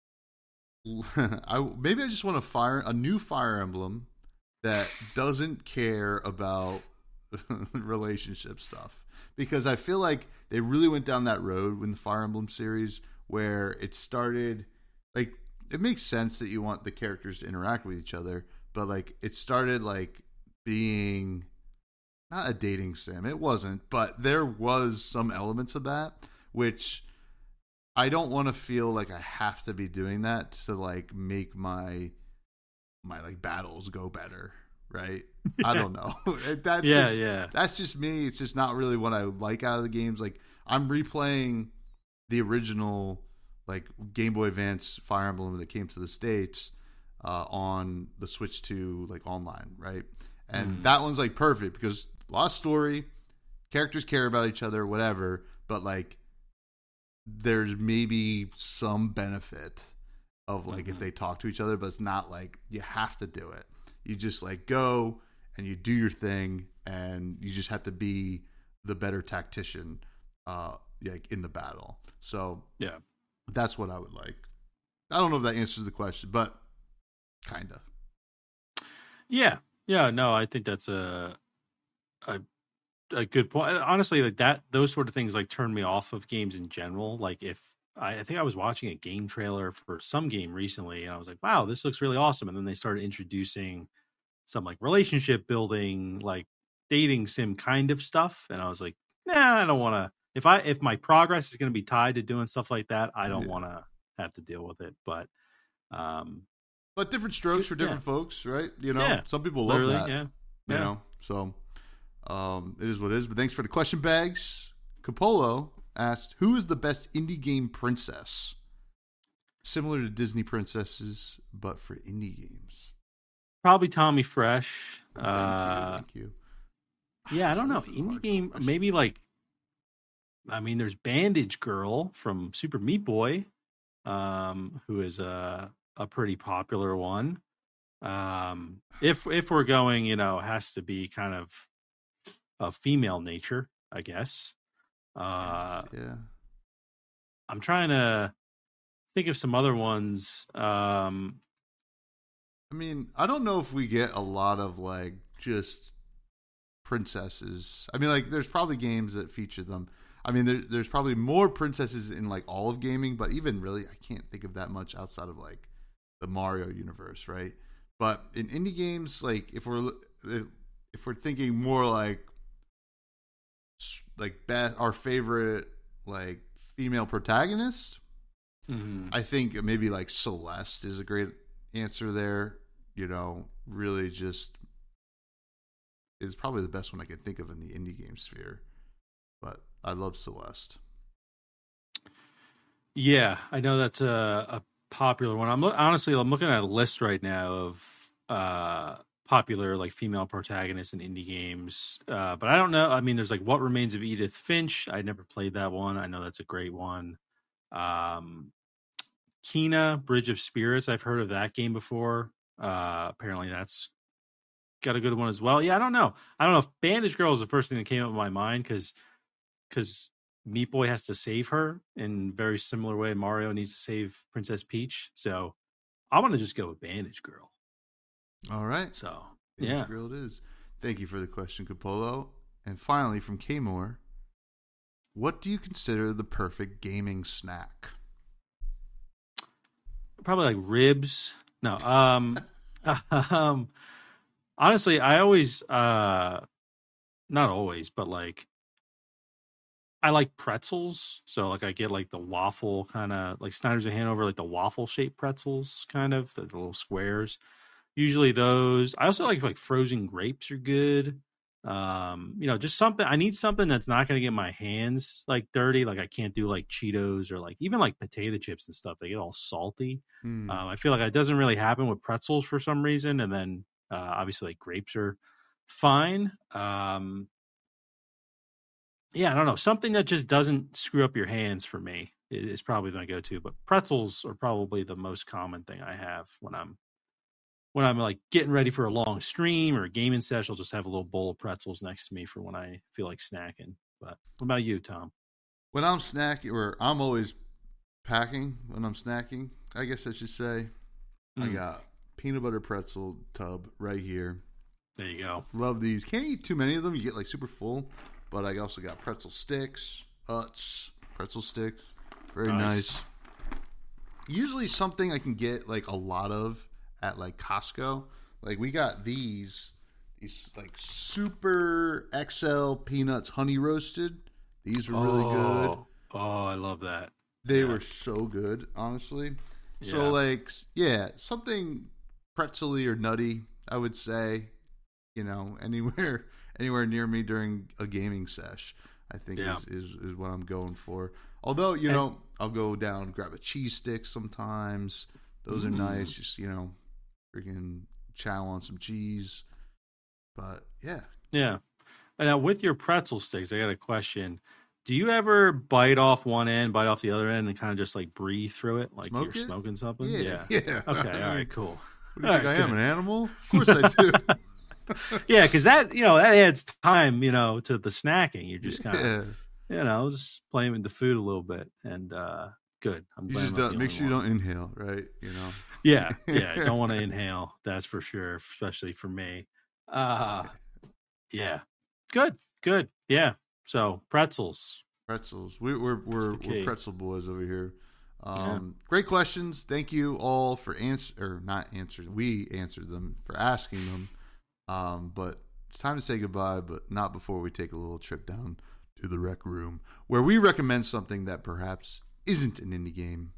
I maybe I just want a fire a new Fire Emblem that doesn't care about relationship stuff, because I feel like they really went down that road with the Fire Emblem series where it started. Like, it makes sense that you want the characters to interact with each other, but like it started like being not a dating sim. It wasn't, but there was some elements of that, which I don't want to feel like I have to be doing that to like make my my like battles go better, right? I don't know. That's Yeah, just, yeah. That's just me. It's just not really what I like out of the games. Like, I'm replaying the original like Game Boy Advance Fire Emblem that came to the States uh, on the Switch two like online, right? And Mm. that one's like perfect because a lot of story, characters care about each other, whatever, but like there's maybe some benefit of like Mm-hmm. if they talk to each other, but it's not like you have to do it. You just like go and you do your thing, and you just have to be the better tactician uh like in the battle. So Yeah. that's what I would like. I don't know if that answers the question, but kind of. Yeah. Yeah. No, I think that's a a a good point. Honestly, like that, those sort of things like turn me off of games in general. Like if I, I think I was watching a game trailer for some game recently, and I was like, "Wow, this looks really awesome." And then they started introducing some like relationship building, like dating sim kind of stuff, and I was like, "Nah, I don't want to." If I if my progress is going to be tied to doing stuff like that, I don't Yeah. want to have to deal with it. But um, But different strokes for different Yeah. folks, right? You know, Yeah. some people love literally, that. yeah, You yeah. know, so um, it is what it is. But thanks for the question, Bags. Capolo asked, "Who is the best indie game princess? Similar to Disney princesses, but for indie games." Probably Tommy Fresh. Thank Uh, you. Thank you. Yeah, I don't know. This is a Indie hard game, question. maybe like, I mean, there's Bandage Girl from Super Meat Boy, um, who is a a pretty popular one. Um, if if we're going, you know, has to be kind of a female nature, I guess. Uh, Yeah. I'm trying to think of some other ones. Um, I mean, I don't know if we get a lot of like just princesses. I mean, like there's probably games that feature them. I mean, there, there's probably more princesses in like all of gaming, but even really, I can't think of that much outside of like the Mario universe, right? But in indie games, like if we're if we're thinking more like like best, our favorite like female protagonist, mhm. I think maybe like Celeste is a great answer there. You know, really just is probably the best one I can think of in the indie game sphere. But I love Celeste. Yeah, I know that's a, a popular one. I'm lo- honestly, I'm looking at a list right now of uh, popular like female protagonists in indie games. Uh, but I don't know. I mean, there's like What Remains of Edith Finch. I never played that one. I know that's a great one. Um, Kena, Bridge of Spirits. I've heard of that game before. Uh, apparently, that's got a good one as well. Yeah, I don't know. I don't know if Bandage Girl is the first thing that came up in my mind because because Meat Boy has to save her in very similar way Mario needs to save Princess Peach. So I want to just go with Bandage Girl. All right. So Bandage yeah, Girl it is. Thank you for the question, Capolo. And finally, from Kmore, what do you consider the perfect gaming snack? probably like ribs. No, um, um, honestly, I always uh not always, but like I like pretzels. So like I get like the waffle kind of like Snyder's of Hanover, like the waffle shaped pretzels, kind of the little squares. Usually those. I also like like frozen grapes are good. Um, you know, just something. I need something that's not going to get my hands like dirty. Like I can't do like Cheetos or like even like potato chips and stuff. They get all salty. Mm. Um, I feel like it doesn't really happen with pretzels for some reason. And then uh, obviously like grapes are fine. Um, yeah, I don't know. Something that just doesn't screw up your hands for me is probably my go-to. But pretzels are probably the most common thing I have when I'm when I'm like getting ready for a long stream or a gaming session. I'll just have a little bowl of pretzels next to me for when I feel like snacking. But what about you, Tom? When I'm snacking, or I'm always packing when I'm snacking, I guess I should say, mm. I got peanut butter pretzel tub right here. There you go. Love these. Can't eat too many of them. You get like super full. But I also got pretzel sticks, Utz, pretzel sticks. Very nice. nice. Usually something I can get like a lot of at like Costco. Like we got these, these like super X L peanuts honey roasted. These were really oh, good. Oh, I love that. They yeah. were so good, honestly. Yeah. So like, yeah, something pretzely or nutty, I would say, you know, anywhere anywhere near me during a gaming sesh, I think yeah. is, is, is what I'm going for. Although, you know, I'll go down and grab a cheese stick sometimes. Those mm. are nice. Just, you know, freaking chow on some cheese. But, yeah. Yeah. And now with your pretzel sticks, I got a question. Do you ever bite off one end, bite off the other end, and kind of just like breathe through it like Smoke you're it? smoking something? Yeah. Yeah. yeah. Okay. All right. Cool. What do you all think right, I am, good. an animal? Of course I do. Yeah, because that, you know, that adds time, you know, to the snacking. You're just kind of, yeah. you know, just playing with the food a little bit. And uh, good. I'm you glad just I'm not don't, the make only sure you one. don't inhale, right? You know? Yeah. Yeah. Don't want to inhale. That's for sure, especially for me. Uh, yeah. Good. Good. Yeah. So pretzels. Pretzels. We, we're we're we're pretzel boys over here. Um, yeah. Great questions. Thank you all for answer or not answering. We answered them for asking them. Um, but it's time to say goodbye. But not before we take a little trip down to the rec room, where we recommend something that perhaps isn't an indie game.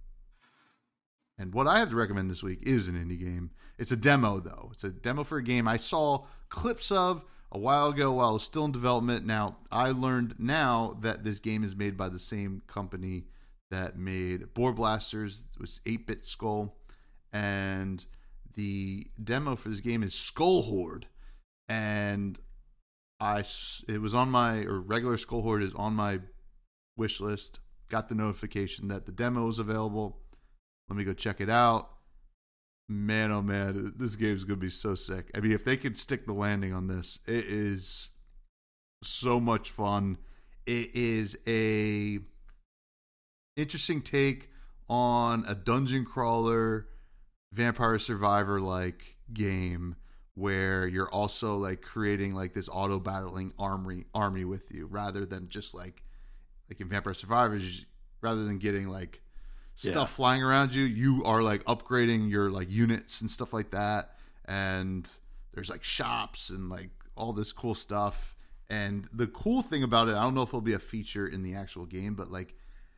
And what I have to recommend this week is an indie game. It's a demo, though. It's a demo for a game I saw clips of a while ago while it was still in development. Now, I learned now that this game is made by the same company that made Boar Blasters. It was eight-Bit Skull. And the demo for this game is Skull Horde. And I, it was on my, or regular Skull Horde is on my wish list. Got the notification that the demo is available. Let me go check it out. Man, oh man, this game's going to be so sick. I mean, if they could stick the landing on this, it is so much fun. It is a interesting take on a dungeon crawler, Vampire Survivor like game where you're also like creating like this auto battling army army with you rather than just like like in Vampire Survivors, rather than getting like stuff yeah. flying around you, you are like upgrading your like units and stuff like that. And there's like shops and like all this cool stuff. And the cool thing about it, I don't know if it'll be a feature in the actual game, but like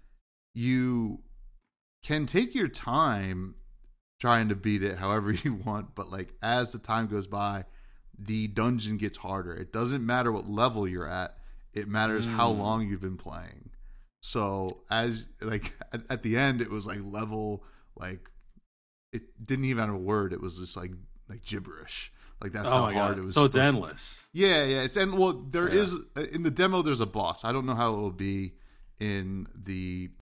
you can take your time trying to beat it however you want. But like as the time goes by, the dungeon gets harder. It doesn't matter what level you're at. It matters mm. how long you've been playing. So as like at, at the end, it was like level, like it didn't even have a word. It was just like, like gibberish. Like that's oh how my hard God. it was. So it's to, endless. Yeah. Yeah. It's, and well, there yeah. is in the demo, there's a boss. I don't know how it will be in the